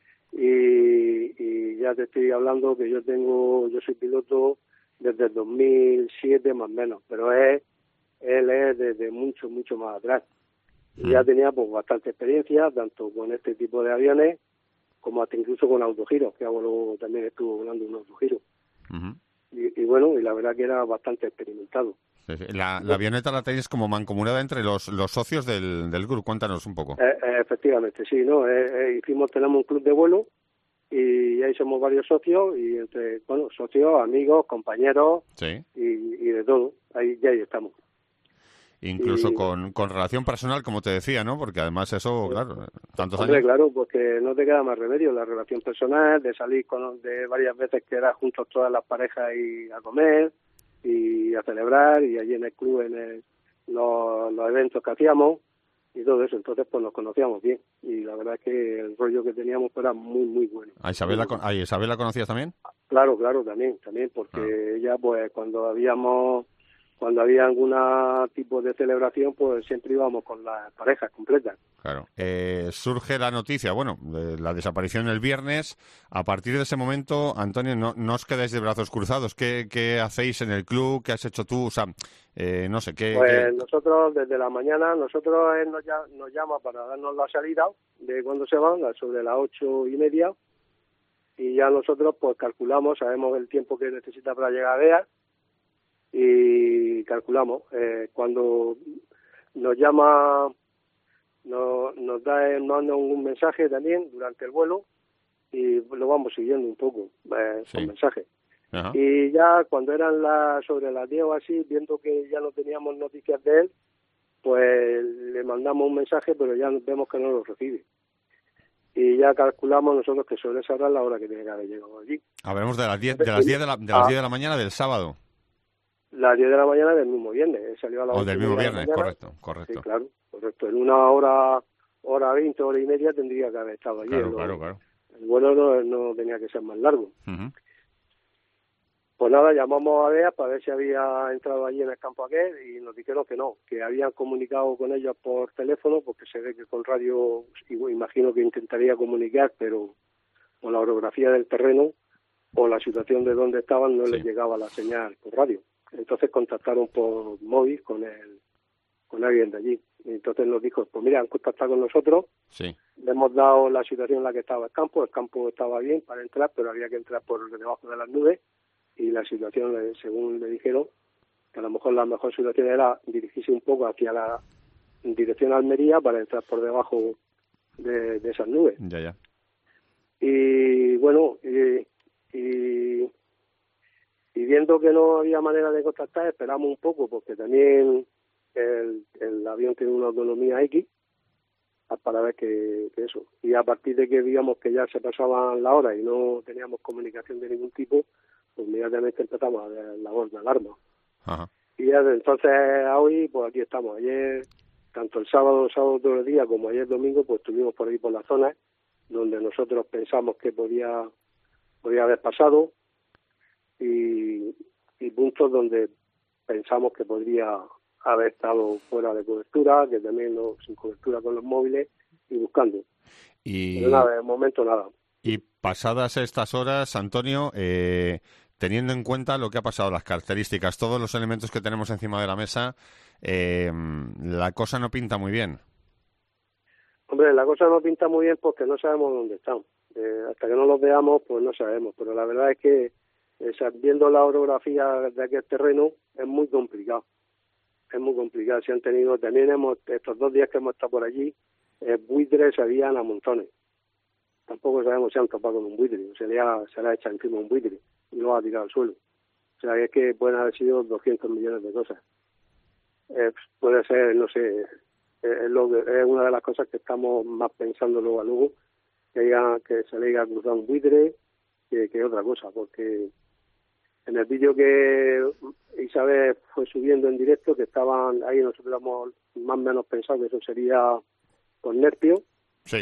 Y ya te estoy hablando que yo soy piloto desde el 2007 más o menos, pero él es desde mucho más atrás. Y ya tenía pues bastante experiencia, tanto con este tipo de aviones como hasta incluso con autogiros, que luego también estuvo volando un autogiro. Y bueno, y la verdad que era bastante experimentado. La avioneta la tenéis como mancomunada entre los socios del grupo. Cuéntanos un poco. Efectivamente, sí, ¿no? Tenemos un club de vuelo y ahí somos varios socios y entre, socios, amigos, compañeros y de todo. Ahí estamos. Incluso con relación personal, como te decía, ¿no? Porque además eso, claro, tantos años. Claro, porque no te queda más remedio. La relación personal, de salir de varias veces que era juntos todas las parejas y a comer y a celebrar, y allí en el club, los eventos que hacíamos y todo eso. Entonces, pues nos conocíamos bien y la verdad es que el rollo que teníamos era muy bueno. ¿A Isabel la conocías también? Claro, también, porque ella, pues cuando había algún tipo de celebración, pues siempre íbamos con las parejas completas. Claro. Surge la noticia, de la desaparición el viernes. A partir de ese momento, Antonio, no os quedáis de brazos cruzados. ¿Qué hacéis en el club? ¿Qué has hecho tú? O sea, no sé, ¿qué...? Pues nosotros, desde la mañana, él nos llama para darnos la salida de cuando se van, sobre las 8:30, y ya nosotros, pues calculamos, sabemos el tiempo que necesita para llegar a Bea, y calculamos. Cuando nos llama, nos manda un mensaje también durante el vuelo y lo vamos siguiendo un poco con mensajes. Ajá. Y ya cuando eran sobre las 10 o así, viendo que ya no teníamos noticias de él, pues le mandamos un mensaje, pero ya vemos que no lo recibe. Y ya calculamos nosotros que sobre esa hora es la hora que tiene que haber llegado allí. Hablamos de las 10 de la mañana del sábado. Las 10 de la mañana del mismo viernes. Salió a las 8 del mismo de la viernes, mañana. correcto. Sí, claro, correcto. En una hora 20, hora y media tendría que haber estado allí. Claro. El vuelo no tenía que ser más largo. Uh-huh. Pues nada, llamamos a DEA para ver si había entrado allí en el campo aquel y nos dijeron que no, que habían comunicado con ellos por teléfono, porque se ve que con radio, imagino que intentaría comunicar, pero con la orografía del terreno o la situación de donde estaban no les llegaba la señal por radio. Entonces contactaron por móvil con alguien de allí. Y entonces nos dijo, pues mira, han contactado con nosotros, le hemos dado la situación en la que estaba el campo estaba bien para entrar, pero había que entrar por debajo de las nubes, y la situación, según le dijeron, que a lo mejor la mejor situación era dirigirse un poco hacia la dirección Almería para entrar por debajo de esas nubes. Ya. Y bueno, y viendo que no había manera de contactar, esperamos un poco, porque también el avión tiene una autonomía X, para ver que eso. Y a partir de que digamos que ya se pasaban la hora y no teníamos comunicación de ningún tipo, pues inmediatamente empezamos a ver la voz de alarma. Ajá. Y desde entonces a hoy, pues aquí estamos. Ayer, tanto el sábado todo el día, como ayer domingo, pues estuvimos por ahí por la zona donde nosotros pensamos que podía haber pasado, y puntos donde pensamos que podría haber estado fuera de cobertura, que también sin cobertura con los móviles, y buscando. Pero nada, de momento nada. Y pasadas estas horas, Antonio, teniendo en cuenta lo que ha pasado, las características, todos los elementos que tenemos encima de la mesa, la cosa no pinta muy bien. Hombre, la cosa no pinta muy bien porque no sabemos dónde están. Hasta que no los veamos, pues no sabemos. Pero la verdad es que, viendo la orografía de aquel terreno, es muy complicado. Es muy complicado. Se han tenido, también estos 2 días que hemos estado por allí, buitres habían a montones. Tampoco sabemos si han topado con un buitre, se le ha echado encima un buitre y lo ha tirado al suelo. O sea, es que pueden haber sido 200 millones de cosas. Puede ser, no sé, es una de las cosas que estamos más pensando luego a luego, que se le haya cruzado un buitre que otra cosa, porque en el vídeo que Isabel fue subiendo en directo, que estaban ahí, nosotros hemos más o menos pensado que eso sería con Nerpio. Sí.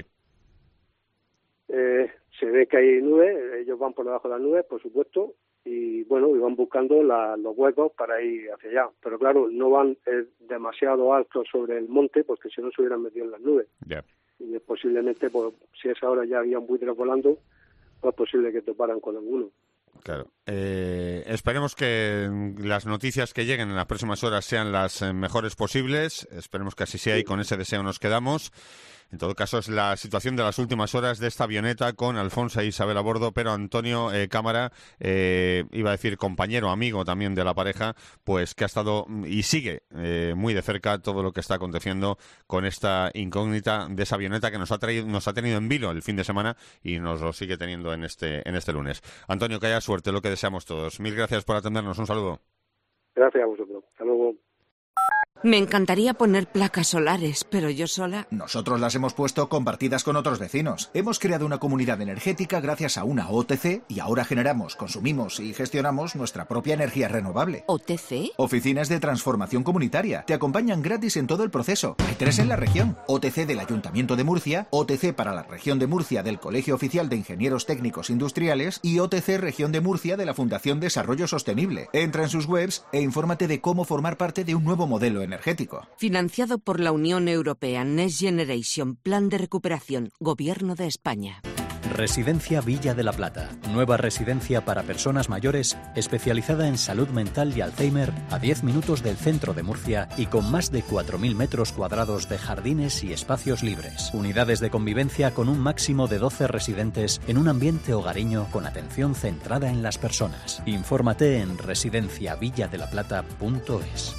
Se ve que hay nubes, ellos van por debajo de las nubes, por supuesto, y bueno, y van buscando los huecos para ir hacia allá. Pero claro, no van demasiado altos sobre el monte, porque si no se hubieran metido en las nubes. Yeah. Y posiblemente, pues, si a esa hora ya había un buitre volando, pues es posible que toparan con alguno. Claro. Esperemos que las noticias que lleguen en las próximas horas sean las mejores posibles. Esperemos que así sea, y con ese deseo nos quedamos. En todo caso, es la situación de las últimas horas de esta avioneta con Alfonso e Isabel a bordo, pero Antonio Cámara, iba a decir compañero, amigo también de la pareja, pues que ha estado y sigue muy de cerca todo lo que está aconteciendo con esta incógnita de esa avioneta que nos ha tenido en vilo el fin de semana y nos lo sigue teniendo en este lunes. Antonio, que haya suerte, lo que deseamos todos. Mil gracias por atendernos. Un saludo. Gracias a vosotros. Hasta luego. Me encantaría poner placas solares, pero yo sola... Nosotros las hemos puesto compartidas con otros vecinos. Hemos creado una comunidad energética gracias a una OTC y ahora generamos, consumimos y gestionamos nuestra propia energía renovable. ¿OTC? Oficinas de Transformación Comunitaria. Te acompañan gratis en todo el proceso. Hay 3 en la región. OTC del Ayuntamiento de Murcia, OTC para la región de Murcia del Colegio Oficial de Ingenieros Técnicos Industriales y OTC Región de Murcia de la Fundación Desarrollo Sostenible. Entra en sus webs e infórmate de cómo formar parte de un nuevo modelo energético. Financiado por la Unión Europea, Next Generation, Plan de Recuperación, Gobierno de España. Residencia Villa de la Plata. Nueva residencia para personas mayores especializada en salud mental y Alzheimer, a 10 minutos del centro de Murcia y con más de 4.000 metros cuadrados de jardines y espacios libres. Unidades de convivencia con un máximo de 12 residentes en un ambiente hogareño con atención centrada en las personas. Infórmate en residenciavilladelaplata.es.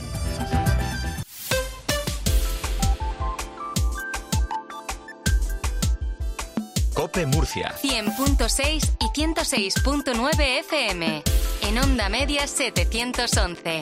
COPE Murcia 100.6 y 106.9 FM. En onda media 711.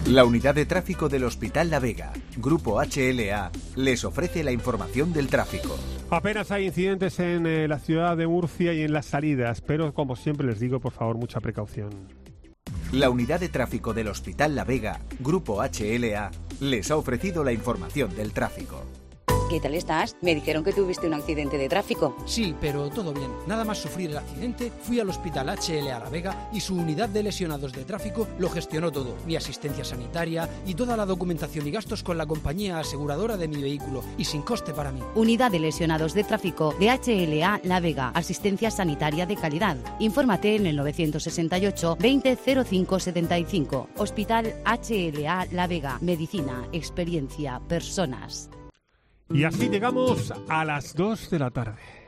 La unidad de tráfico del Hospital La Vega, Grupo HLA, les ofrece la información del tráfico. Apenas hay incidentes en la ciudad de Murcia y en las salidas, pero como siempre les digo, por favor, mucha precaución. La unidad de tráfico del Hospital La Vega, Grupo HLA, les ha ofrecido la información del tráfico. ¿Qué tal estás? Me dijeron que tuviste un accidente de tráfico. Sí, pero todo bien. Nada más sufrir el accidente, fui al Hospital HLA La Vega y su unidad de lesionados de tráfico lo gestionó todo. Mi asistencia sanitaria y toda la documentación y gastos con la compañía aseguradora de mi vehículo y sin coste para mí. Unidad de lesionados de tráfico de HLA La Vega. Asistencia sanitaria de calidad. Infórmate en el 968 20 05 75. Hospital HLA La Vega. Medicina, experiencia, personas. Y así llegamos a las 2 de la tarde.